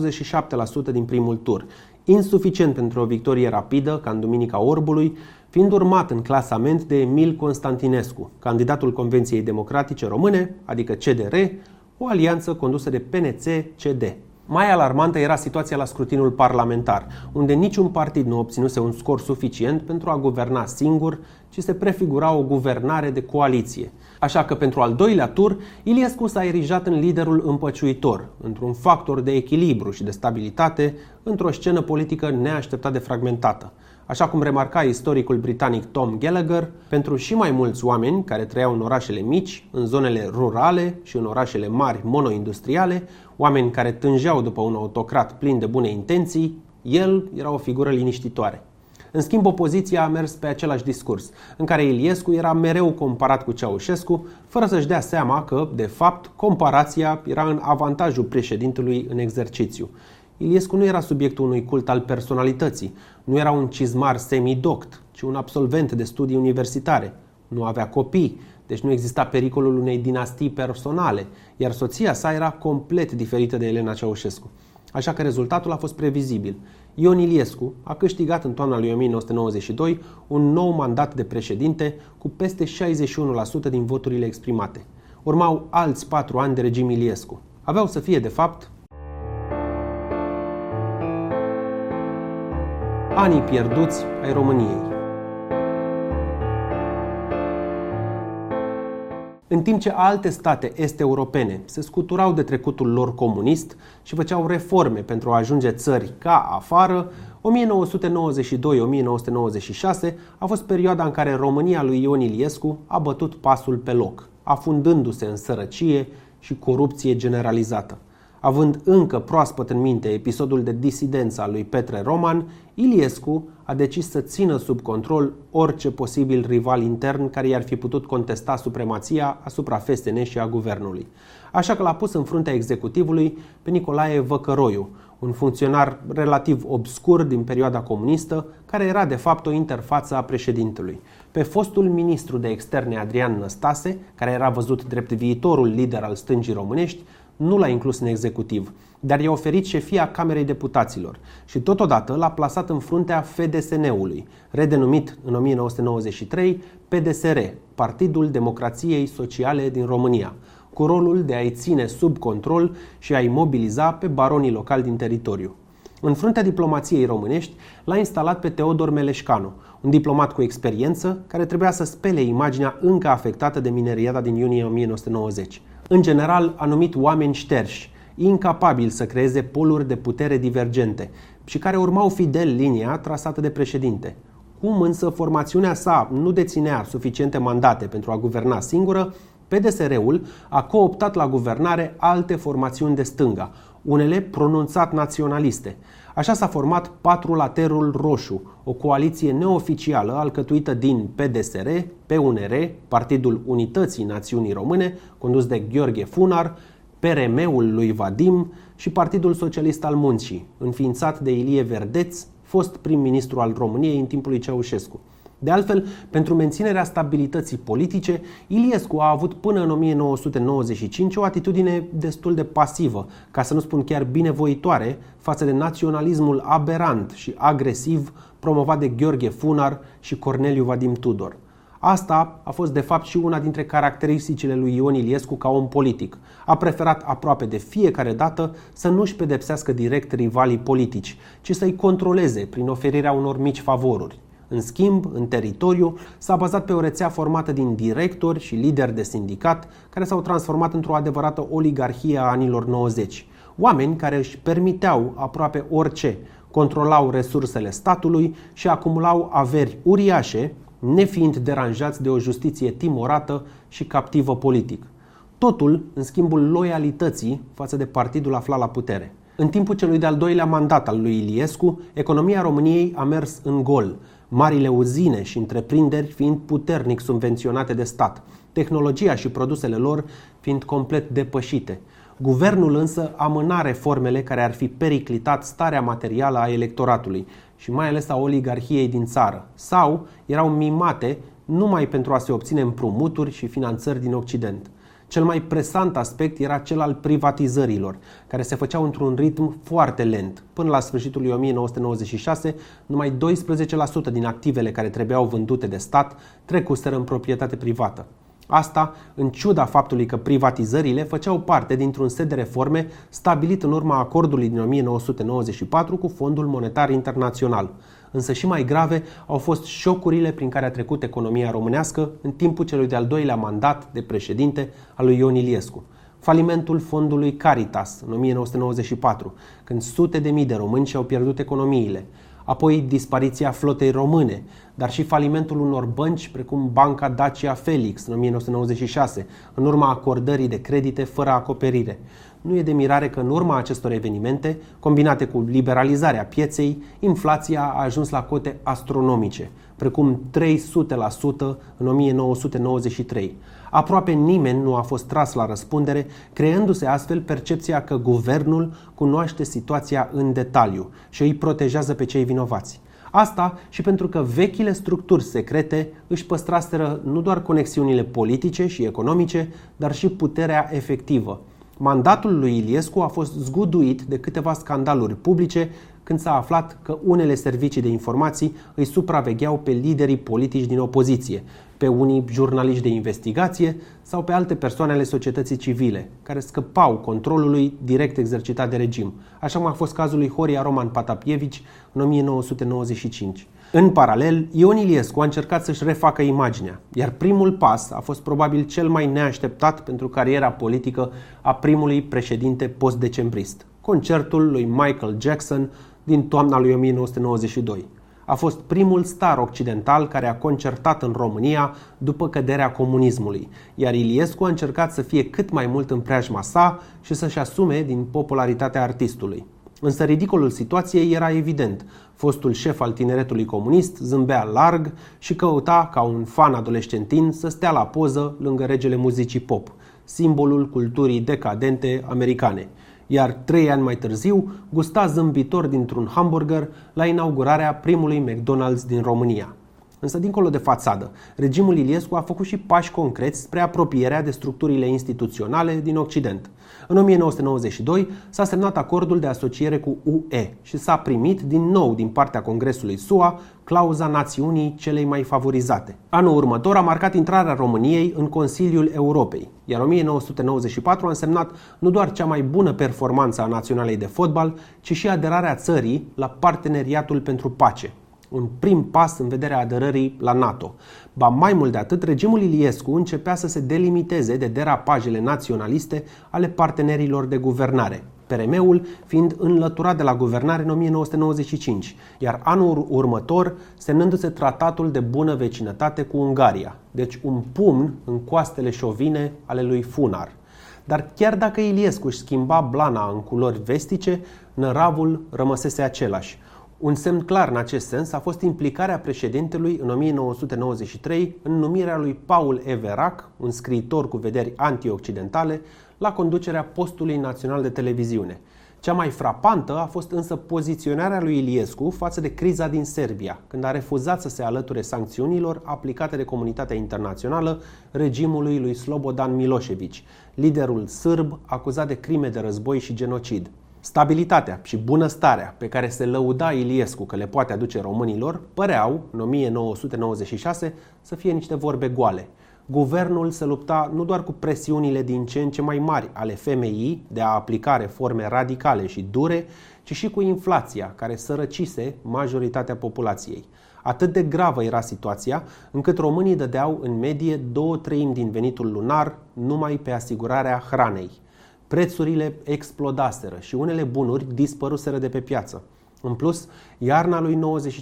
47% din primul tur, insuficient pentru o victorie rapidă, ca în Duminica Orbului, fiind urmat în clasament de Emil Constantinescu, candidatul Convenției Democratice Române, adică CDR, o alianță condusă de PNC-CD. Mai alarmantă era situația la scrutinul parlamentar, unde niciun partid nu obținuse un scor suficient pentru a guverna singur, ci se prefigura o guvernare de coaliție. Așa că pentru al doilea tur, Iliescu s-a erijat în liderul împăciuitor, într-un factor de echilibru și de stabilitate, într-o scenă politică neașteptat de fragmentată. Așa cum remarca istoricul britanic Tom Gallagher, pentru și mai mulți oameni care trăiau în orașele mici, în zonele rurale și în orașele mari monoindustriale, oameni care tângeau după un autocrat plin de bune intenții, el era o figură liniștitoare. În schimb, opoziția a mers pe același discurs, în care Iliescu era mereu comparat cu Ceaușescu, fără să-și dea seama că, de fapt, comparația era în avantajul președintelui în exercițiu. Iliescu nu era subiectul unui cult al personalității, nu era un cizmar semidoct, ci un absolvent de studii universitare. Nu avea copii, deci nu exista pericolul unei dinastii personale, iar soția sa era complet diferită de Elena Ceaușescu. Așa că rezultatul a fost previzibil. Ion Iliescu a câștigat în toamna lui 1992 un nou mandat de președinte cu peste 61% din voturile exprimate. Urmau alți 4 ani de regim Iliescu. Aveau să fie, de fapt, anii pierduți ai României. În timp ce alte state est-europene se scuturau de trecutul lor comunist și făceau reforme pentru a ajunge țări ca afară, 1992-1996 a fost perioada în care România lui Ion Iliescu a bătut pasul pe loc, afundându-se în sărăcie și corupție generalizată. Având încă proaspăt în minte episodul de disidență al lui Petre Roman, Iliescu a decis să țină sub control orice posibil rival intern care i-ar fi putut contesta supremația asupra FSN și a guvernului. Așa că l-a pus în fruntea executivului pe Nicolae Văcăroiu, un funcționar relativ obscur din perioada comunistă, care era de fapt o interfață a președintelui. Pe fostul ministru de externe Adrian Năstase, care era văzut drept viitorul lider al stângii românești, nu l-a inclus în executiv, dar i-a oferit șefia Camerei Deputaților și totodată l-a plasat în fruntea FDSN-ului, redenumit în 1993 PDSR, Partidul Democrației Sociale din România, cu rolul de a-i ține sub control și a-i mobiliza pe baronii locali din teritoriu. În fruntea diplomației românești l-a instalat pe Teodor Meleșcanu, un diplomat cu experiență care trebuia să spele imaginea încă afectată de mineriada din iunie 1990. În general, a numit oameni șterși, incapabili să creeze poluri de putere divergente și care urmau fidel linia trasată de președinte. Cum însă formațiunea sa nu deținea suficiente mandate pentru a guverna singură, PDSR-ul a cooptat la guvernare alte formațiuni de stânga, unele pronunțat naționaliste. Așa s-a format Patrulaterul Roșu, o coaliție neoficială alcătuită din PDSR, PUNR, Partidul Unității Națiunii Române, condus de Gheorghe Funar, PRM-ul lui Vadim și Partidul Socialist al Muncii, înființat de Ilie Verdeț, fost prim-ministru al României în timpul lui Ceaușescu. De altfel, pentru menținerea stabilității politice, Iliescu a avut până în 1995 o atitudine destul de pasivă, ca să nu spun chiar binevoitoare, față de naționalismul aberant și agresiv promovat de Gheorghe Funar și Corneliu Vadim Tudor. Asta a fost de fapt și una dintre caracteristicile lui Ion Iliescu ca om politic. A preferat aproape de fiecare dată să nu-și pedepsească direct rivalii politici, ci să-i controleze prin oferirea unor mici favoruri. În schimb, în teritoriu, s-a bazat pe o rețea formată din directori și lideri de sindicat care s-au transformat într-o adevărată oligarhie a anilor 90. Oameni care își permiteau aproape orice, controlau resursele statului și acumulau averi uriașe, nefiind deranjați de o justiție timorată și captivă politic. Totul în schimbul loialității față de partidul aflat la putere. În timpul celui de-al doilea mandat al lui Iliescu, economia României a mers în gol, marile uzine și întreprinderi fiind puternic subvenționate de stat, tehnologia și produsele lor fiind complet depășite. Guvernul însă amâna reformele care ar fi periclitat starea materială a electoratului și mai ales a oligarhiei din țară, sau erau mimate numai pentru a se obține împrumuturi și finanțări din Occident. Cel mai presant aspect era cel al privatizărilor, care se făceau într-un ritm foarte lent. Până la sfârșitul lui 1996, numai 12% din activele care trebuiau vândute de stat trecuseră în proprietate privată. Asta în ciuda faptului că privatizările făceau parte dintr-un set de reforme stabilit în urma acordului din 1994 cu Fondul Monetar Internațional. Însă și mai grave au fost șocurile prin care a trecut economia românească în timpul celui de-al doilea mandat de președinte al lui Ion Iliescu. Falimentul fondului Caritas în 1994, când sute de mii de români și-au pierdut economiile. Apoi dispariția flotei române, dar și falimentul unor bănci precum Banca Dacia Felix în 1996, în urma acordării de credite fără acoperire. Nu e de mirare că în urma acestor evenimente, combinate cu liberalizarea pieței, inflația a ajuns la cote astronomice, precum 300% în 1993. Aproape nimeni nu a fost tras la răspundere, creându-se astfel percepția că guvernul cunoaște situația în detaliu și îi protejează pe cei vinovați. Asta și pentru că vechile structuri secrete își păstraseră nu doar conexiunile politice și economice, dar și puterea efectivă. Mandatul lui Iliescu a fost zguduit de câteva scandaluri publice când s-a aflat că unele servicii de informații îi supravegheau pe liderii politici din opoziție, pe unii jurnaliști de investigație sau pe alte persoane ale societății civile, care scăpau controlului direct exercitat de regim, așa cum a fost cazul lui Horia Roman Patapievici în 1995. În paralel, Ion Iliescu a încercat să-și refacă imaginea, iar primul pas a fost probabil cel mai neașteptat pentru cariera politică a primului președinte post-decembrist, concertul lui Michael Jackson din toamna lui 1992. A fost primul star occidental care a concertat în România după căderea comunismului, iar Iliescu a încercat să fie cât mai mult în preajma sa și să-și asume din popularitatea artistului. Însă ridicolul situației era evident. Fostul șef al tineretului comunist zâmbea larg și căuta, ca un fan adolescentin, să stea la poză lângă regele muzicii pop, simbolul culturii decadente americane. Iar 3 ani mai târziu gusta zâmbitor dintr-un hamburger la inaugurarea primului McDonald's din România. Însă, dincolo de fațadă, regimul Iliescu a făcut și pași concreți spre apropierea de structurile instituționale din Occident. În 1992 s-a semnat acordul de asociere cu UE și s-a primit din nou din partea Congresului SUA clauza națiunii celei mai favorizate. Anul următor a marcat intrarea României în Consiliul Europei, iar 1994 a însemnat nu doar cea mai bună performanță a naționalei de fotbal, ci și aderarea țării la Parteneriatul pentru Pace, un prim pas în vederea aderării la NATO. Ba mai mult de atât, regimul Iliescu începea să se delimiteze de derapajele naționaliste ale partenerilor de guvernare, PRM-ul fiind înlăturat de la guvernare în 1995, iar anul următor semnându-se tratatul de bună vecinătate cu Ungaria, deci un pumn în coastele șovine ale lui Funar. Dar chiar dacă Iliescu își schimba blana în culori vestice, năravul rămăsese același. Un semn clar în acest sens a fost implicarea președintelui în 1993 în numirea lui Paul Everac, un scriitor cu vederi anti-occidentale, la conducerea postului național de televiziune. Cea mai frapantă a fost însă poziționarea lui Iliescu față de criza din Serbia, când a refuzat să se alăture sancțiunilor aplicate de comunitatea internațională regimului lui Slobodan Milošević, liderul sârb acuzat de crime de război și genocid. Stabilitatea și bunăstarea pe care se lăuda Iliescu că le poate aduce românilor păreau, în 1996, să fie niște vorbe goale. Guvernul se lupta nu doar cu presiunile din ce în ce mai mari ale FMI de a aplica reforme radicale și dure, ci și cu inflația care sărăcise majoritatea populației. Atât de gravă era situația, încât românii dădeau în medie 2/3 din venitul lunar numai pe asigurarea hranei. Prețurile explodaseră și unele bunuri dispăruseră de pe piață. În plus, iarna lui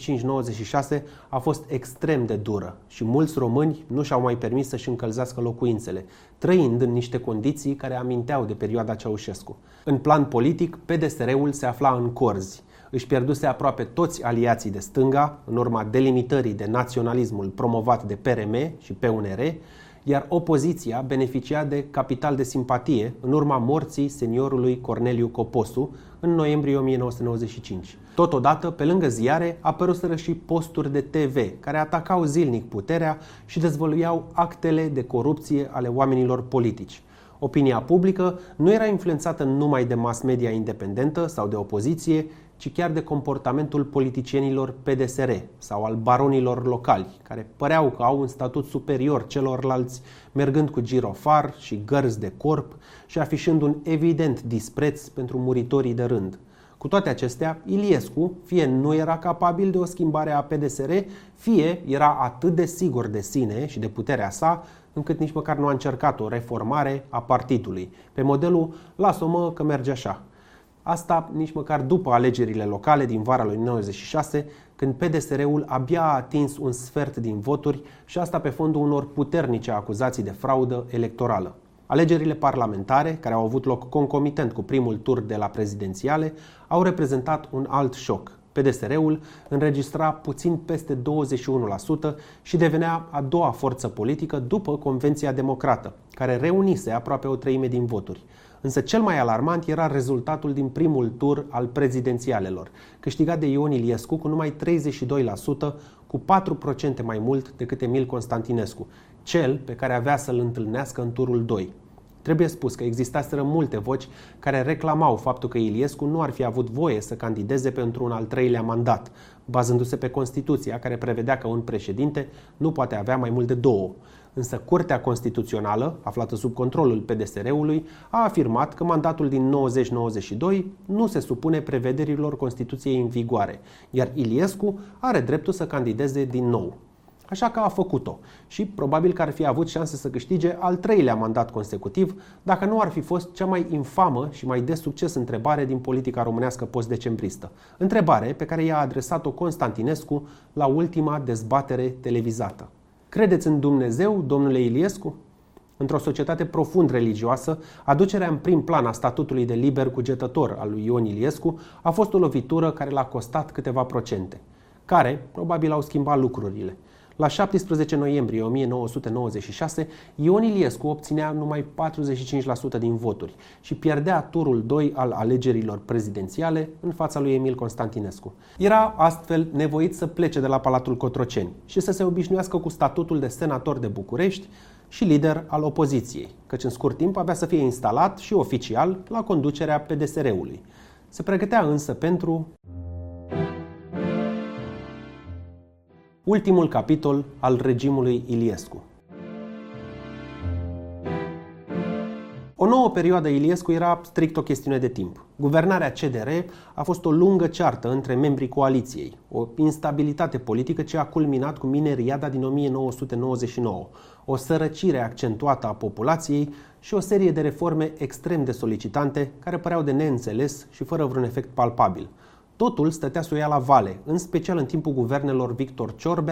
95-96 a fost extrem de dură și mulți români nu și-au mai permis să-și încălzească locuințele, trăind în niște condiții care aminteau de perioada Ceaușescu. În plan politic, PDSR-ul se afla în corzi. Își pierduse aproape toți aliații de stânga în urma delimitării de naționalismul promovat de PRM și PUNR, iar opoziția beneficia de capital de simpatie în urma morții seniorului Corneliu Coposu în noiembrie 1995. Totodată, pe lângă ziare, apăruseră și posturi de TV care atacau zilnic puterea și dezvăluiau actele de corupție ale oamenilor politici. Opinia publică nu era influențată numai de mass media independentă sau de opoziție, ci chiar de comportamentul politicienilor PDSR sau al baronilor locali, care păreau că au un statut superior celorlalți, mergând cu girofar și gărzi de corp și afișând un evident dispreț pentru muritorii de rând. Cu toate acestea, Iliescu fie nu era capabil de o schimbare a PDSR, fie era atât de sigur de sine și de puterea sa, încât nici măcar nu a încercat o reformare a partidului, pe modelul "las-o mă că merge așa". Asta nici măcar după alegerile locale din vara lui 96, când PDSR-ul abia a atins un sfert din voturi și asta pe fondul unor puternice acuzații de fraudă electorală. Alegerile parlamentare, care au avut loc concomitent cu primul tur de la prezidențiale, au reprezentat un alt șoc. PDSR-ul înregistra puțin peste 21% și devenea a doua forță politică după Convenția Democrată, care reunise aproape 1/3 din voturi. Însă cel mai alarmant era rezultatul din primul tur al prezidențialelor, câștigat de Ion Iliescu cu numai 32%, cu 4% mai mult decât Emil Constantinescu, cel pe care avea să-l întâlnească în turul 2. Trebuie spus că existaseră multe voci care reclamau faptul că Iliescu nu ar fi avut voie să candideze pentru un al 3-lea mandat, bazându-se pe Constituția, care prevedea că un președinte nu poate avea mai mult de 2. Însă Curtea Constituțională, aflată sub controlul PDSR-ului, a afirmat că mandatul din 90-92 nu se supune prevederilor Constituției în vigoare, iar Iliescu are dreptul să candideze din nou. Așa că a făcut-o și probabil că ar fi avut șanse să câștige al 3-lea mandat consecutiv dacă nu ar fi fost cea mai infamă și mai de succes întrebare din politica românească post-decembristă. Întrebare pe care i-a adresat-o Constantinescu la ultima dezbatere televizată. Credeți în Dumnezeu, domnule Iliescu? Într-o societate profund religioasă, aducerea în prim plan a statutului de liber cugetător al lui Ion Iliescu a fost o lovitură care l-a costat câteva procente, care probabil au schimbat lucrurile. La 17 noiembrie 1996, Ion Iliescu obținea numai 45% din voturi și pierdea turul 2 al alegerilor prezidențiale în fața lui Emil Constantinescu. Era astfel nevoit să plece de la Palatul Cotroceni și să se obișnuiască cu statutul de senator de București și lider al opoziției, căci în scurt timp avea să fie instalat și oficial la conducerea PDSR-ului. Se pregătea însă pentru ultimul capitol al regimului Iliescu. O nouă perioadă Iliescu era strict o chestiune de timp. Guvernarea CDR a fost o lungă ceartă între membrii coaliției, o instabilitate politică ce a culminat cu mineriada din 1999, o sărăcire accentuată a populației și o serie de reforme extrem de solicitante care păreau de neînțeles și fără vreun efect palpabil. Totul stătea să o ia la vale, în special în timpul guvernelor Victor Ciorbea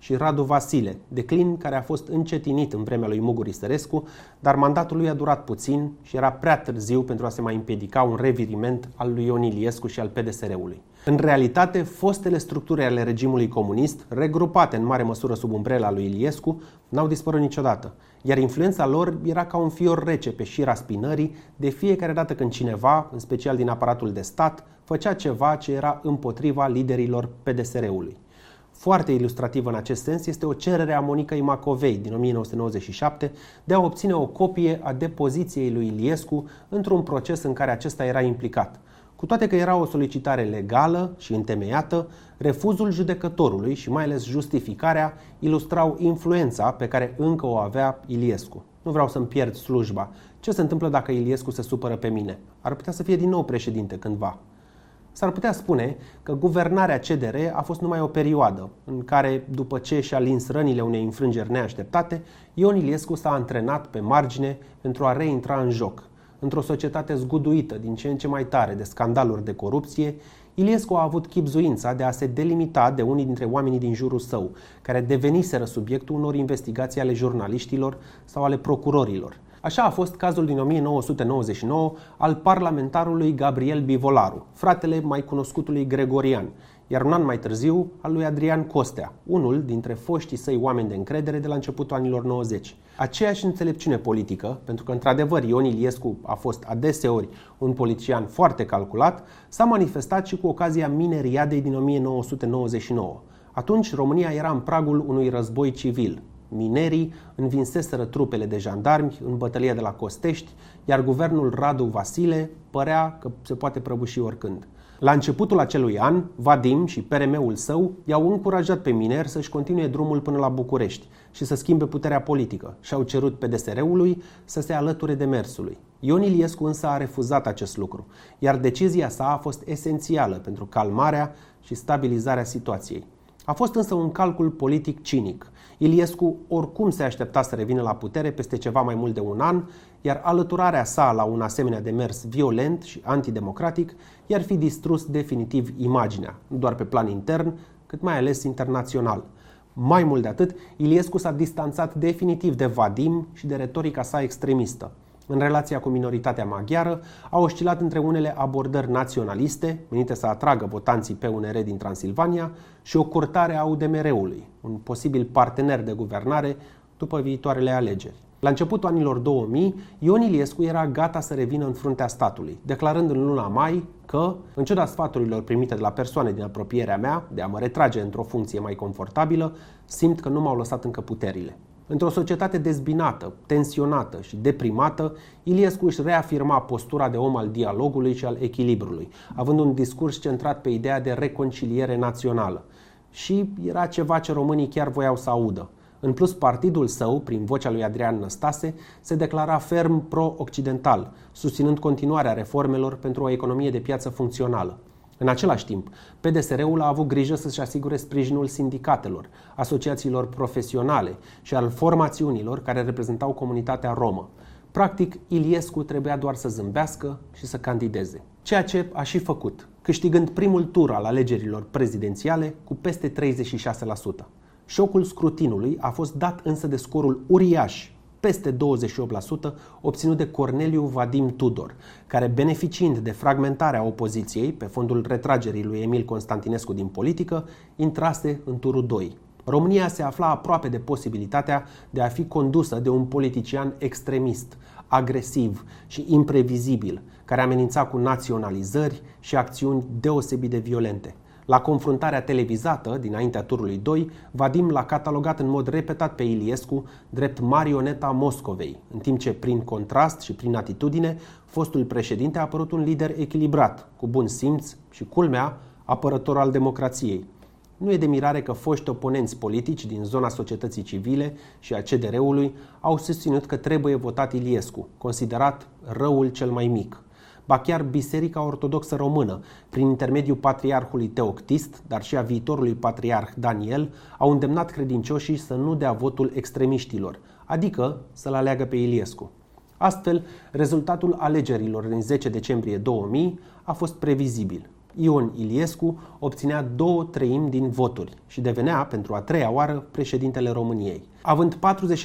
și Radu Vasile, declin care a fost încetinit în vremea lui Muguri Sărescu, dar mandatul lui a durat puțin și era prea târziu pentru a se mai împiedica un reviriment al lui Ion Iliescu și al PDSR-ului. În realitate, fostele structuri ale regimului comunist, regrupate în mare măsură sub umbrela lui Iliescu, n-au dispărut niciodată, iar influența lor era ca un fior rece pe șira spinării de fiecare dată când cineva, în special din aparatul de stat, făcea ceva ce era împotriva liderilor PDSR-ului. Foarte ilustrativă în acest sens este o cerere a Monicăi Macovei din 1997 de a obține o copie a depoziției lui Iliescu într-un proces în care acesta era implicat. Cu toate că era o solicitare legală și întemeiată, refuzul judecătorului și mai ales justificarea ilustrau influența pe care încă o avea Iliescu. Nu vreau să-mi pierd slujba. Ce se întâmplă dacă Iliescu se supără pe mine? Ar putea să fie din nou președinte cândva. S-ar putea spune că guvernarea CDR a fost numai o perioadă în care, după ce și-a lins rănile unei înfrângeri neașteptate, Ion Iliescu s-a antrenat pe margine pentru a reintra în joc. Într-o societate zguduită din ce în ce mai tare de scandaluri de corupție, Iliescu a avut chibzuința de a se delimita de unii dintre oamenii din jurul său, care deveniseră subiectul unor investigații ale jurnaliștilor sau ale procurorilor. Așa a fost cazul din 1999 al parlamentarului Gabriel Bivolaru, fratele mai cunoscutului Gregorian, iar un an mai târziu al lui Adrian Costea, unul dintre foștii săi oameni de încredere de la începutul anilor 90. Aceeași înțelepciune politică, pentru că într-adevăr Ion Iliescu a fost adeseori un politician foarte calculat, s-a manifestat și cu ocazia mineriadei din 1999. Atunci România era în pragul unui război civil. Minerii învinseseră trupele de jandarmi în bătălia de la Costești, iar guvernul Radu Vasile părea că se poate prăbuși oricând. La începutul acelui an, Vadim și PRM-ul său i-au încurajat pe mineri să-și continue drumul până la București și să schimbe puterea politică și au cerut PDSR-ului să se alăture demersului. Ion Iliescu însă a refuzat acest lucru, iar decizia sa a fost esențială pentru calmarea și stabilizarea situației. A fost însă un calcul politic cinic. Iliescu oricum se aștepta să revină la putere peste ceva mai mult de un an, iar alăturarea sa la un asemenea demers violent și antidemocratic i-ar fi distrus definitiv imaginea, nu doar pe plan intern, cât mai ales internațional. Mai mult de atât, Iliescu s-a distanțat definitiv de Vadim și de retorica sa extremistă. În relația cu minoritatea maghiară, a oscilat între unele abordări naționaliste, menite să atragă votanții PNR din Transilvania, și o curtare a UDMR-ului, un posibil partener de guvernare după viitoarele alegeri. La începutul anilor 2000, Ion Iliescu era gata să revină în fruntea statului, declarând în luna mai că, în ciuda sfaturilor primite de la persoane din apropierea mea de a mă retrage într-o funcție mai confortabilă, simt că nu m-au lăsat încă puterile. Într-o societate dezbinată, tensionată și deprimată, Iliescu își reafirma postura de om al dialogului și al echilibrului, având un discurs centrat pe ideea de reconciliere națională. Și era ceva ce românii chiar voiau să audă. În plus, partidul său, prin vocea lui Adrian Năstase, se declara ferm pro-occidental, susținând continuarea reformelor pentru o economie de piață funcțională. În același timp, PDSR-ul a avut grijă să-și asigure sprijinul sindicatelor, asociațiilor profesionale și al formațiunilor care reprezentau comunitatea romă. Practic, Iliescu trebuia doar să zâmbească și să candideze. Ceea ce a și făcut, câștigând primul tur al alegerilor prezidențiale cu peste 36%. Șocul scrutinului a fost dat însă de scorul uriaș, peste 28%, obținut de Corneliu Vadim Tudor, care, beneficiind de fragmentarea opoziției pe fondul retragerii lui Emil Constantinescu din politică, intrase în turul 2. România se afla aproape de posibilitatea de a fi condusă de un politician extremist, agresiv și imprevizibil, care amenința cu naționalizări și acțiuni deosebit de violente. La confruntarea televizată, dinaintea turului 2, Vadim l-a catalogat în mod repetat pe Iliescu drept marioneta Moscovei, în timp ce, prin contrast și prin atitudine, fostul președinte a apărut un lider echilibrat, cu bun simț și, culmea, apărător al democrației. Nu e de mirare că foști oponenți politici din zona societății civile și a CDR-ului au susținut că trebuie votat Iliescu, considerat răul cel mai mic. Ba chiar Biserica Ortodoxă Română, prin intermediul patriarhului Teoctist, dar și a viitorului patriarh Daniel, au îndemnat credincioșii să nu dea votul extremiștilor, adică să-l aleagă pe Iliescu. Astfel, rezultatul alegerilor din 10 decembrie 2000 a fost previzibil. Ion Iliescu obținea 2/3 din voturi și devenea pentru a treia oară președintele României. Având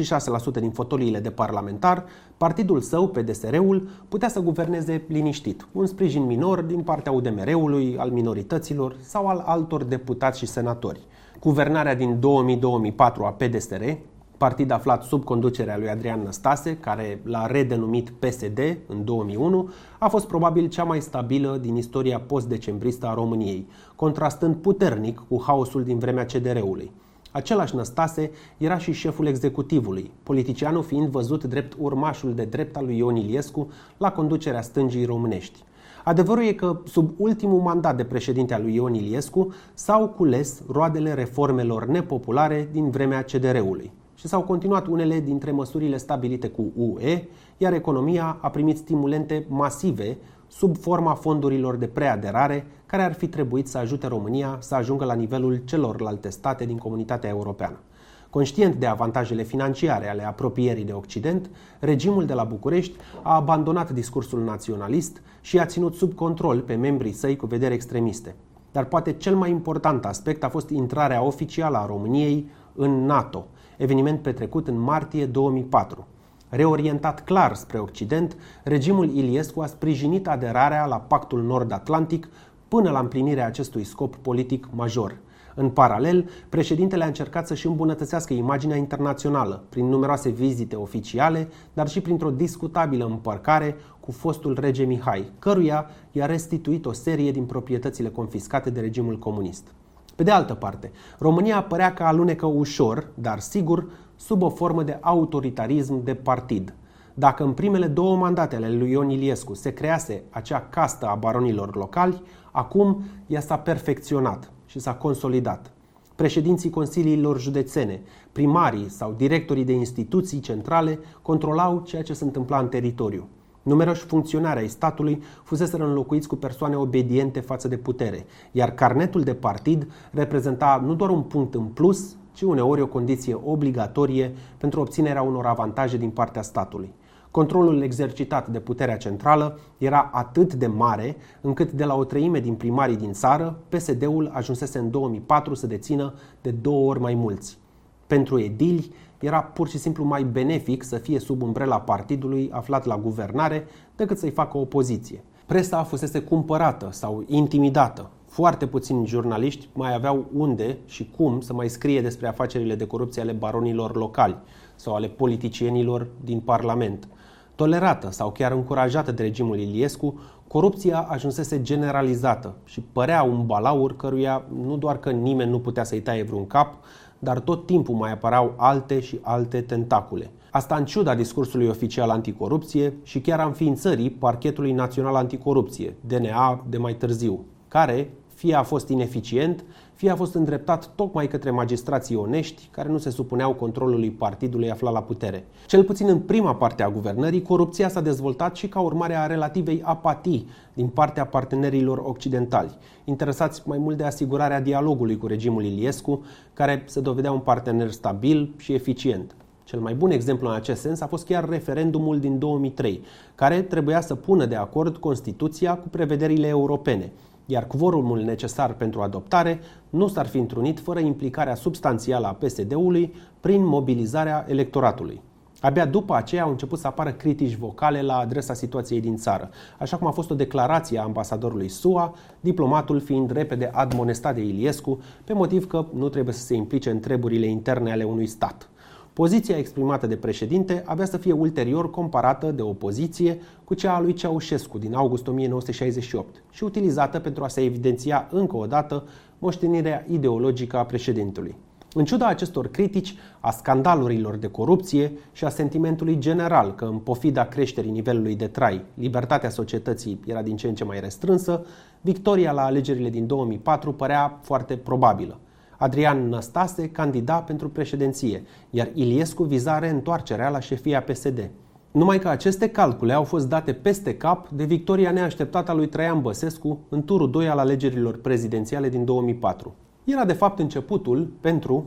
46% din fotoliile de parlamentar, partidul său, PDSR-ul, putea să guverneze liniștit, un sprijin minor din partea UDMR-ului, al minorităților sau al altor deputați și senatori. Guvernarea din 2000-2004 a PDSR, partid aflat sub conducerea lui Adrian Năstase, care l-a redenumit PSD în 2001, a fost probabil cea mai stabilă din istoria post-decembristă a României, contrastând puternic cu haosul din vremea CDR-ului. Același Năstase era și șeful executivului, politicianul fiind văzut drept urmașul de drept al lui Ion Iliescu la conducerea stângii românești. Adevărul e că sub ultimul mandat de președinte al lui Ion Iliescu s-au cules roadele reformelor nepopulare din vremea CDR-ului și s-au continuat unele dintre măsurile stabilite cu UE, iar economia a primit stimulente masive sub forma fondurilor de preaderare care ar fi trebuit să ajute România să ajungă la nivelul celorlalte state din comunitatea europeană. Conștient de avantajele financiare ale apropierii de Occident, regimul de la București a abandonat discursul naționalist și a ținut sub control pe membrii săi cu vederi extremiste. Dar poate cel mai important aspect a fost intrarea oficială a României în NATO, eveniment petrecut în martie 2004. Reorientat clar spre Occident, regimul Iliescu a sprijinit aderarea la Pactul Nord-Atlantic până la împlinirea acestui scop politic major. În paralel, președintele a încercat să-și îmbunătățească imaginea internațională prin numeroase vizite oficiale, dar și printr-o discutabilă împărcare cu fostul rege Mihai, căruia i-a restituit o serie din proprietățile confiscate de regimul comunist. Pe de altă parte, România părea că alunecă ușor, dar sigur, sub o formă de autoritarism de partid. Dacă în primele 2 mandate ale lui Ion Iliescu se crease acea castă a baronilor locali, acum ea s-a perfecționat și s-a consolidat. Președinții consiliilor județene, primarii sau directorii de instituții centrale controlau ceea ce se întâmpla în teritoriu. Numeroși funcționari ai statului fuseseră înlocuiți cu persoane obediente față de putere, iar carnetul de partid reprezenta nu doar un punct în plus, ci uneori o condiție obligatorie pentru obținerea unor avantaje din partea statului. Controlul exercitat de puterea centrală era atât de mare încât de la 1/3 din primarii din țară, PSD-ul ajunsese în 2004 să dețină de 2 ori mai mulți. Pentru edili era pur și simplu mai benefic să fie sub umbrela partidului aflat la guvernare decât să-i facă opoziție. Presa fusese cumpărată sau intimidată. Foarte puțini jurnaliști mai aveau unde și cum să mai scrie despre afacerile de corupție ale baronilor locali sau ale politicienilor din Parlament. Tolerată sau chiar încurajată de regimul Iliescu, corupția ajunsese generalizată și părea un balaur căruia nu doar că nimeni nu putea să-i taie vreun cap, dar tot timpul mai apăreau alte și alte tentacule. Asta în ciuda discursului oficial anticorupție și chiar a înființării Parchetului Național Anticorupție, DNA de mai târziu, care fie a fost ineficient, fie a fost îndreptat tocmai către magistrații onești care nu se supuneau controlului partidului aflat la putere. Cel puțin în prima parte a guvernării, corupția s-a dezvoltat și ca urmare a relativei apatii din partea partenerilor occidentali, interesați mai mult de asigurarea dialogului cu regimul Iliescu, care se dovedea un partener stabil și eficient. Cel mai bun exemplu în acest sens a fost chiar referendumul din 2003, care trebuia să pună de acord Constituția cu prevederile europene, iar quorumul necesar pentru adoptare nu s-ar fi întrunit fără implicarea substanțială a PSD-ului prin mobilizarea electoratului. Abia după aceea au început să apară critici vocale la adresa situației din țară, așa cum a fost o declarație a ambasadorului SUA, diplomatul fiind repede admonestat de Iliescu pe motiv că nu trebuie să se implice în treburile interne ale unui stat. Poziția exprimată de președinte avea să fie ulterior comparată de opoziție cu cea a lui Ceaușescu din august 1968 și utilizată pentru a se evidenția încă o dată moștenirea ideologică a președintelui. În ciuda acestor critici, a scandalurilor de corupție și a sentimentului general că în pofida creșterii nivelului de trai, libertatea societății era din ce în ce mai restrânsă, victoria la alegerile din 2004 părea foarte probabilă. Adrian Năstase candida pentru președinție, iar Iliescu viza reîntoarcerea la șefia PSD. Numai că aceste calcule au fost date peste cap de victoria neașteptată a lui Traian Băsescu în turul 2 al alegerilor prezidențiale din 2004. Era de fapt începutul pentru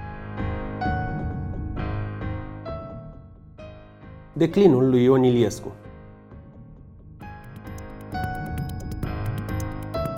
declinul lui Ion Iliescu.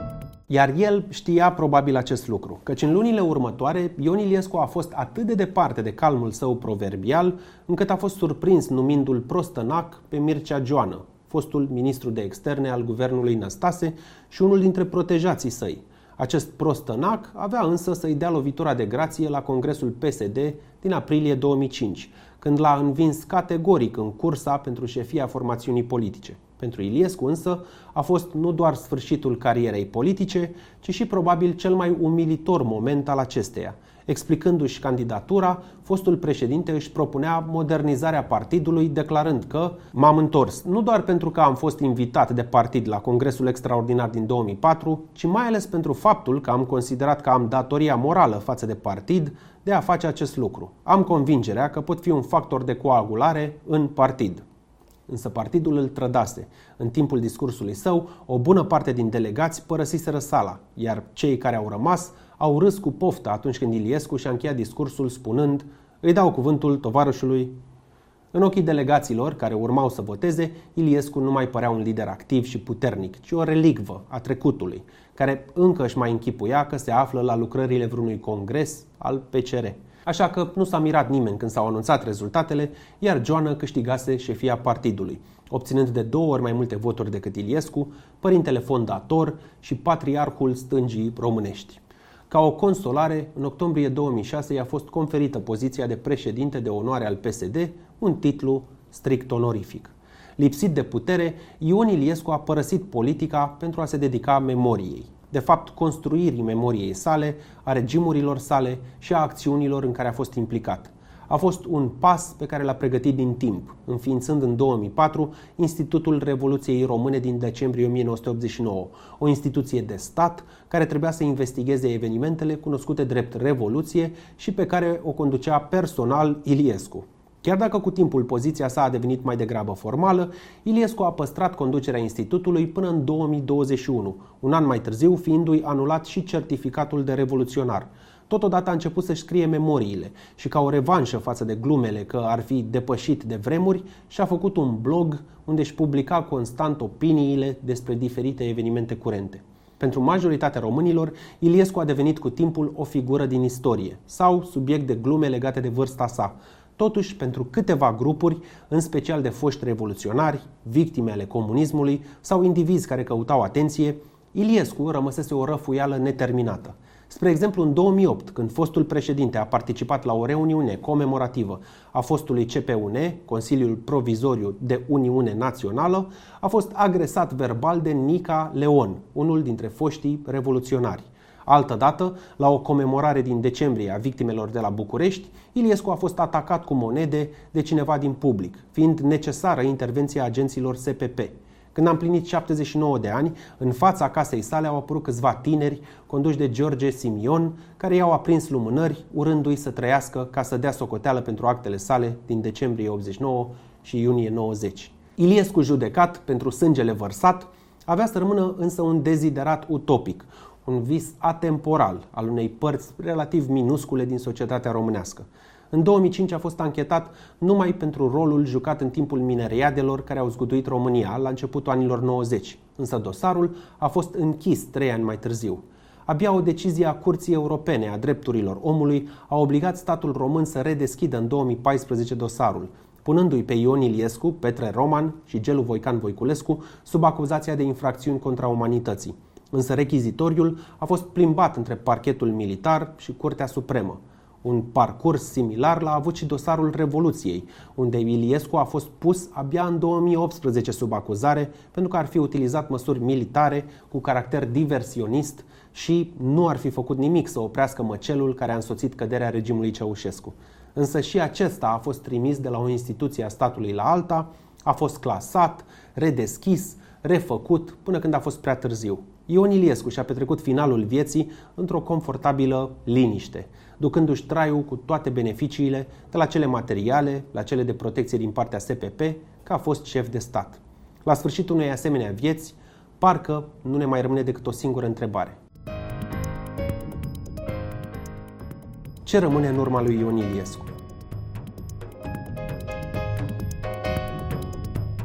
Iar el știa probabil acest lucru, căci în lunile următoare Ion Iliescu a fost atât de departe de calmul său proverbial, încât a fost surprins numindu-l prostănac pe Mircea Joană, fostul ministru de externe al guvernului Năstase și unul dintre protejații săi. Acest prostănac avea însă să-i dea lovitura de grație la congresul PSD din aprilie 2005, când l-a învins categoric în cursa pentru șefia formațiunii politice. Pentru Iliescu însă a fost nu doar sfârșitul carierei politice, ci și probabil cel mai umilitor moment al acesteia. Explicându-și candidatura, fostul președinte își propunea modernizarea partidului, declarând că m-am întors nu doar pentru că am fost invitat de partid la Congresul Extraordinar din 2004, ci mai ales pentru faptul că am considerat că am datoria morală față de partid de a face acest lucru. Am convingerea că pot fi un factor de coagulare în partid. Însă partidul îl trădase. În timpul discursului său, o bună parte din delegați părăsiseră sala, iar cei care au rămas au râs cu poftă atunci când Iliescu și-a încheiat discursul spunând: "Îi dau cuvântul tovarășului." În ochii delegaților care urmau să voteze, Iliescu nu mai părea un lider activ și puternic, ci o relicvă a trecutului, care încă își mai închipuia că se află la lucrările vreunui congres al PCR. Așa că nu s-a mirat nimeni când s-au anunțat rezultatele, iar Joană câștigase șefia partidului, obținând de 2 ori mai multe voturi decât Iliescu, părintele fondator și patriarhul stângii românești. Ca o consolare, în octombrie 2006 i-a fost conferită poziția de președinte de onoare al PSD, un titlu strict onorific. Lipsit de putere, Ion Iliescu a părăsit politica pentru a se dedica memoriei. De fapt, construirii memoriei sale, a regimurilor sale și a acțiunilor în care a fost implicat. A fost un pas pe care l-a pregătit din timp, înființând în 2004 Institutul Revoluției Române din decembrie 1989, o instituție de stat care trebuia să investigheze evenimentele cunoscute drept Revoluție și pe care o conducea personal Iliescu. Chiar dacă cu timpul poziția sa a devenit mai degrabă formală, Iliescu a păstrat conducerea institutului până în 2021, un an mai târziu fiindu-i anulat și certificatul de revoluționar. Totodată a început să-și scrie memoriile și, ca o revanșă față de glumele că ar fi depășit de vremuri, și-a făcut un blog unde își publica constant opiniile despre diferite evenimente curente. Pentru majoritatea românilor, Iliescu a devenit cu timpul o figură din istorie sau subiect de glume legate de vârsta sa. Totuși, pentru câteva grupuri, în special de foști revoluționari, victime ale comunismului sau indivizi care căutau atenție, Iliescu rămăsese o răfuială neterminată. Spre exemplu, în 2008, când fostul președinte a participat la o reuniune comemorativă a fostului CPUN, Consiliul Provizoriu de Uniune Națională, a fost agresat verbal de Nica Leon, unul dintre foștii revoluționari. Altădată, la o comemorare din decembrie a victimelor de la București, Iliescu a fost atacat cu monede de cineva din public, fiind necesară intervenția agenților SPP. Când a împlinit 79 de ani, în fața casei sale au apărut câțiva tineri conduși de George Simion, care i-au aprins lumânări, urându-i să trăiască ca să dea socoteală pentru actele sale din decembrie 89 și iunie 90. Iliescu, judecat pentru sângele vărsat, avea să rămână însă un deziderat utopic, un vis atemporal al unei părți relativ minuscule din societatea românească. În 2005 a fost anchetat numai pentru rolul jucat în timpul mineriadelor care au zguduit România la începutul anilor 90, însă dosarul a fost închis 3 ani mai târziu. Abia o decizie a Curții Europene a Drepturilor Omului a obligat statul român să redeschidă în 2014 dosarul, punându-i pe Ion Iliescu, Petre Roman și Gelu Voican Voiculescu sub acuzația de infracțiuni contra umanității. Însă rechizitoriul a fost plimbat între parchetul militar și Curtea Supremă. Un parcurs similar l-a avut și dosarul Revoluției, unde Iliescu a fost pus abia în 2018 sub acuzare pentru că ar fi utilizat măsuri militare cu caracter diversionist și nu ar fi făcut nimic să oprească măcelul care a însoțit căderea regimului Ceaușescu. Însă și acesta a fost trimis de la o instituție a statului la alta, a fost clasat, redeschis, refăcut, până când a fost prea târziu. Ion Iliescu și-a petrecut finalul vieții într-o confortabilă liniște, ducându-și traiul cu toate beneficiile, de la cele materiale, la cele de protecție din partea SPP, că a fost șef de stat. La sfârșitul unei asemenea vieți, parcă nu ne mai rămâne decât o singură întrebare. Ce rămâne în urma lui Ion Iliescu?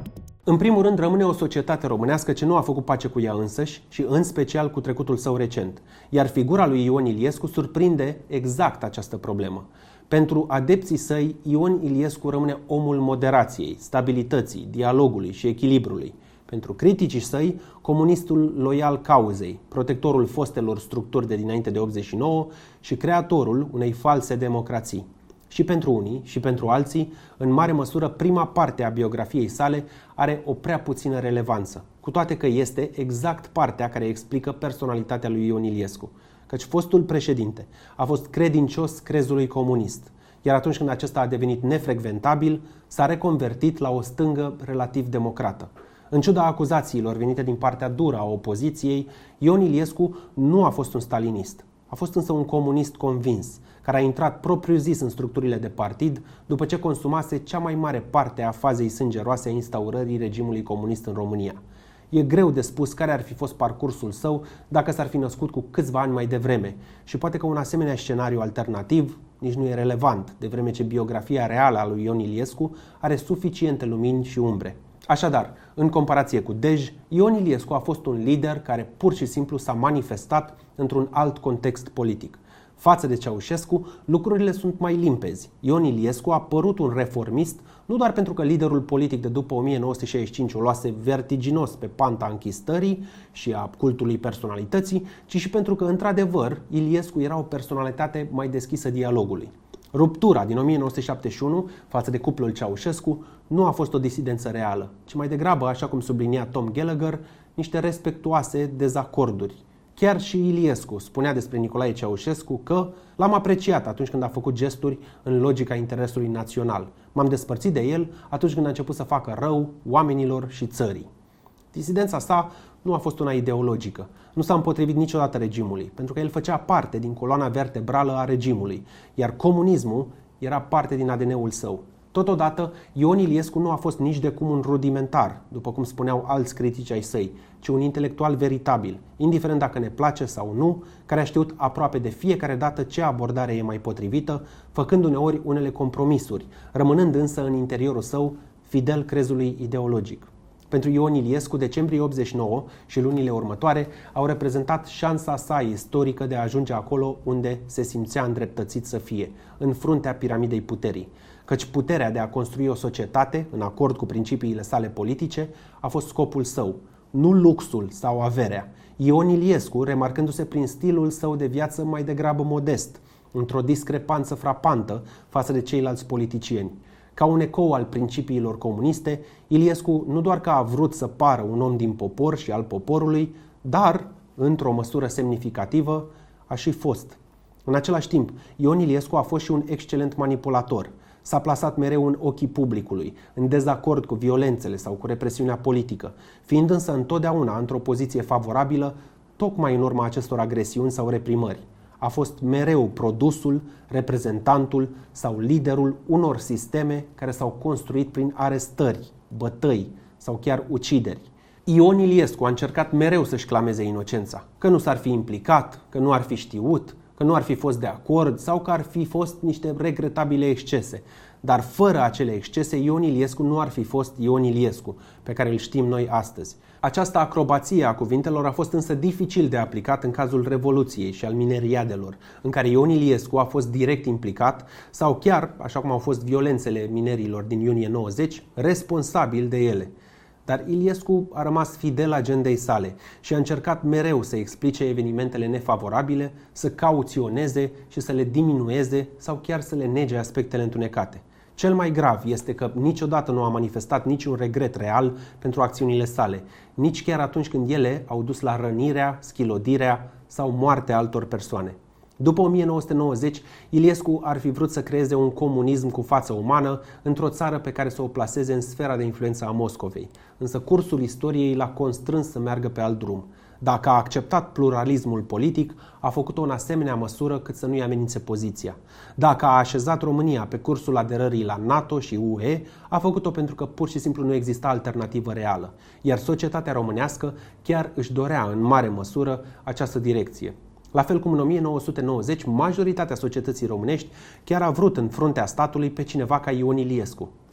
În primul rând, rămâne o societate românească ce nu a făcut pace cu ea însăși și în special cu trecutul său recent. Iar figura lui Ion Iliescu surprinde exact această problemă. Pentru adepții săi, Ion Iliescu rămâne omul moderației, stabilității, dialogului și echilibrului. Pentru criticii săi, comunistul loial cauzei, protectorul fostelor structuri de dinainte de 89 și creatorul unei false democrații. Și pentru unii și pentru alții, în mare măsură, prima parte a biografiei sale are o prea puțină relevanță, cu toate că este exact partea care explică personalitatea lui Ion Iliescu, căci fostul președinte a fost credincios crezului comunist, iar atunci când acesta a devenit nefrecventabil, s-a reconvertit la o stângă relativ democrată. În ciuda acuzațiilor venite din partea dură a opoziției, Ion Iliescu nu a fost un stalinist. A fost însă un comunist convins, care a intrat propriu-zis în structurile de partid după ce consumase cea mai mare parte a fazei sângeroase a instaurării regimului comunist în România. E greu de spus care ar fi fost parcursul său dacă s-ar fi născut cu câțiva ani mai devreme și poate că un asemenea scenariu alternativ nici nu e relevant, de vreme ce biografia reală a lui Ion Iliescu are suficiente lumini și umbre. Așadar, în comparație cu Dej, Ion Iliescu a fost un lider care pur și simplu s-a manifestat într-un alt context politic. Față de Ceaușescu, lucrurile sunt mai limpezi. Ion Iliescu a părut un reformist nu doar pentru că liderul politic de după 1965 o luase vertiginos pe panta închistării și a cultului personalității, ci și pentru că, într-adevăr, Iliescu era o personalitate mai deschisă dialogului. Ruptura din 1971 față de cuplul Ceaușescu nu a fost o disidență reală, ci mai degrabă, așa cum sublinia Tom Gallagher, niște respectuoase dezacorduri. Chiar și Iliescu spunea despre Nicolae Ceaușescu că l-am apreciat atunci când a făcut gesturi în logica interesului național. M-am despărțit de el atunci când a început să facă rău oamenilor și țării. Disidența sa nu a fost una ideologică. Nu s-a împotrivit niciodată regimului, pentru că el făcea parte din coloana vertebrală a regimului, iar comunismul era parte din ADN-ul său. Totodată, Ion Iliescu nu a fost nici de cum un rudimentar, după cum spuneau alți critici ai săi, ci un intelectual veritabil, indiferent dacă ne place sau nu, care a știut aproape de fiecare dată ce abordare e mai potrivită, făcând uneori unele compromisuri, rămânând însă în interiorul său fidel crezului ideologic. Pentru Ion Iliescu, decembrie 89 și lunile următoare au reprezentat șansa sa istorică de a ajunge acolo unde se simțea îndreptățit să fie, în fruntea piramidei puterii. Căci puterea de a construi o societate, în acord cu principiile sale politice, a fost scopul său, nu luxul sau averea. Ion Iliescu, remarcându-se prin stilul său de viață mai degrabă modest, într-o discrepanță frapantă față de ceilalți politicieni. Ca un ecou al principiilor comuniste, Iliescu nu doar că a vrut să pară un om din popor și al poporului, dar, într-o măsură semnificativă, a și fost. În același timp, Ion Iliescu a fost și un excelent manipulator. S-a plasat mereu în ochii publicului, în dezacord cu violențele sau cu represiunea politică, fiind însă întotdeauna într-o poziție favorabilă, tocmai în urma acestor agresiuni sau reprimări. A fost mereu produsul, reprezentantul sau liderul unor sisteme care s-au construit prin arestări, bătăi sau chiar ucideri. Ion Iliescu a încercat mereu să-și clameze inocența, că nu s-ar fi implicat, că nu ar fi știut, că nu ar fi fost de acord sau că ar fi fost niște regretabile excese. Dar fără acele excese, Ion Iliescu nu ar fi fost Ion Iliescu, pe care îl știm noi astăzi. Această acrobație a cuvintelor a fost însă dificil de aplicat în cazul Revoluției și al mineriadelor, în care Ion Iliescu a fost direct implicat sau chiar, așa cum au fost violențele minerilor din iunie 90, responsabil de ele. Dar Iliescu a rămas fidel agendei sale și a încercat mereu să explice evenimentele nefavorabile, să cauționeze și să le diminueze sau chiar să le nege aspectele întunecate. Cel mai grav este că niciodată nu a manifestat niciun regret real pentru acțiunile sale, nici chiar atunci când ele au dus la rănirea, schilodirea sau moartea altor persoane. După 1990, Iliescu ar fi vrut să creeze un comunism cu față umană într-o țară pe care să o plaseze în sfera de influență a Moscovei. Însă cursul istoriei l-a constrâns să meargă pe alt drum. Dacă a acceptat pluralismul politic, a făcut-o în asemenea măsură cât să nu-i amenințe poziția. Dacă a așezat România pe cursul aderării la NATO și UE, a făcut-o pentru că pur și simplu nu exista alternativă reală. Iar societatea românească chiar își dorea în mare măsură această direcție. La fel cum în 1990, majoritatea societății românești chiar a vrut în fruntea statului pe cineva ca Ion Iliescu.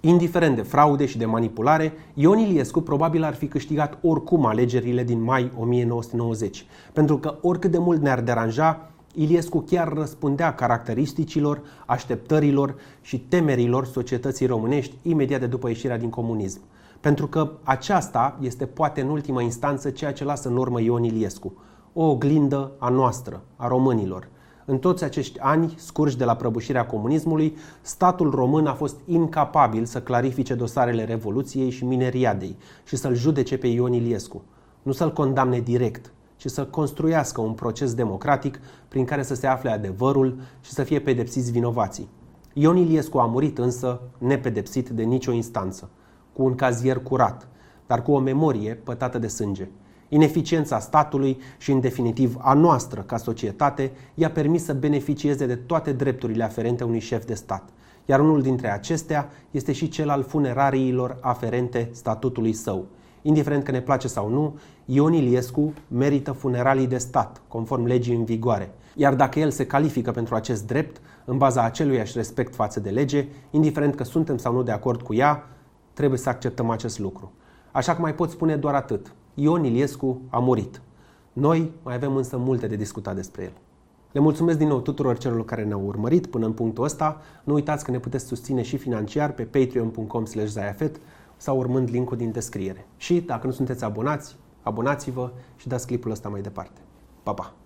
Indiferent de fraude și de manipulare, Ion Iliescu probabil ar fi câștigat oricum alegerile din mai 1990, pentru că oricât de mult ne-ar deranja, Iliescu chiar răspundea caracteristicilor, așteptărilor și temerilor societății românești imediat de după ieșirea din comunism. Pentru că aceasta este poate în ultima instanță ceea ce lasă în urmă Ion Iliescu, o oglindă a noastră, a românilor. În toți acești ani scurși de la prăbușirea comunismului, statul român a fost incapabil să clarifice dosarele Revoluției și Mineriadei și să-l judece pe Ion Iliescu. Nu să-l condamne direct, ci să construiască un proces democratic prin care să se afle adevărul și să fie pedepsiți vinovații. Ion Iliescu a murit însă nepedepsit de nicio instanță, cu un cazier curat, dar cu o memorie pătată de sânge. Ineficiența statului și, în definitiv, a noastră ca societate i-a permis să beneficieze de toate drepturile aferente unui șef de stat, iar unul dintre acestea este și cel al funerariilor aferente statutului său. Indiferent că ne place sau nu, Ion Iliescu merită funeralii de stat, conform legii în vigoare. Iar dacă el se califică pentru acest drept, în baza aceluiași respect față de lege, indiferent că suntem sau nu de acord cu ea, trebuie să acceptăm acest lucru. Așa că mai pot spune doar atât. Ion Iliescu a murit. Noi mai avem însă multe de discutat despre el. Le mulțumesc din nou tuturor celor care ne-au urmărit până în punctul ăsta. Nu uitați că ne puteți susține și financiar pe patreon.com/zayafet sau urmând linkul din descriere. Și dacă nu sunteți abonați, abonați-vă și dați clipul ăsta mai departe. Pa, pa!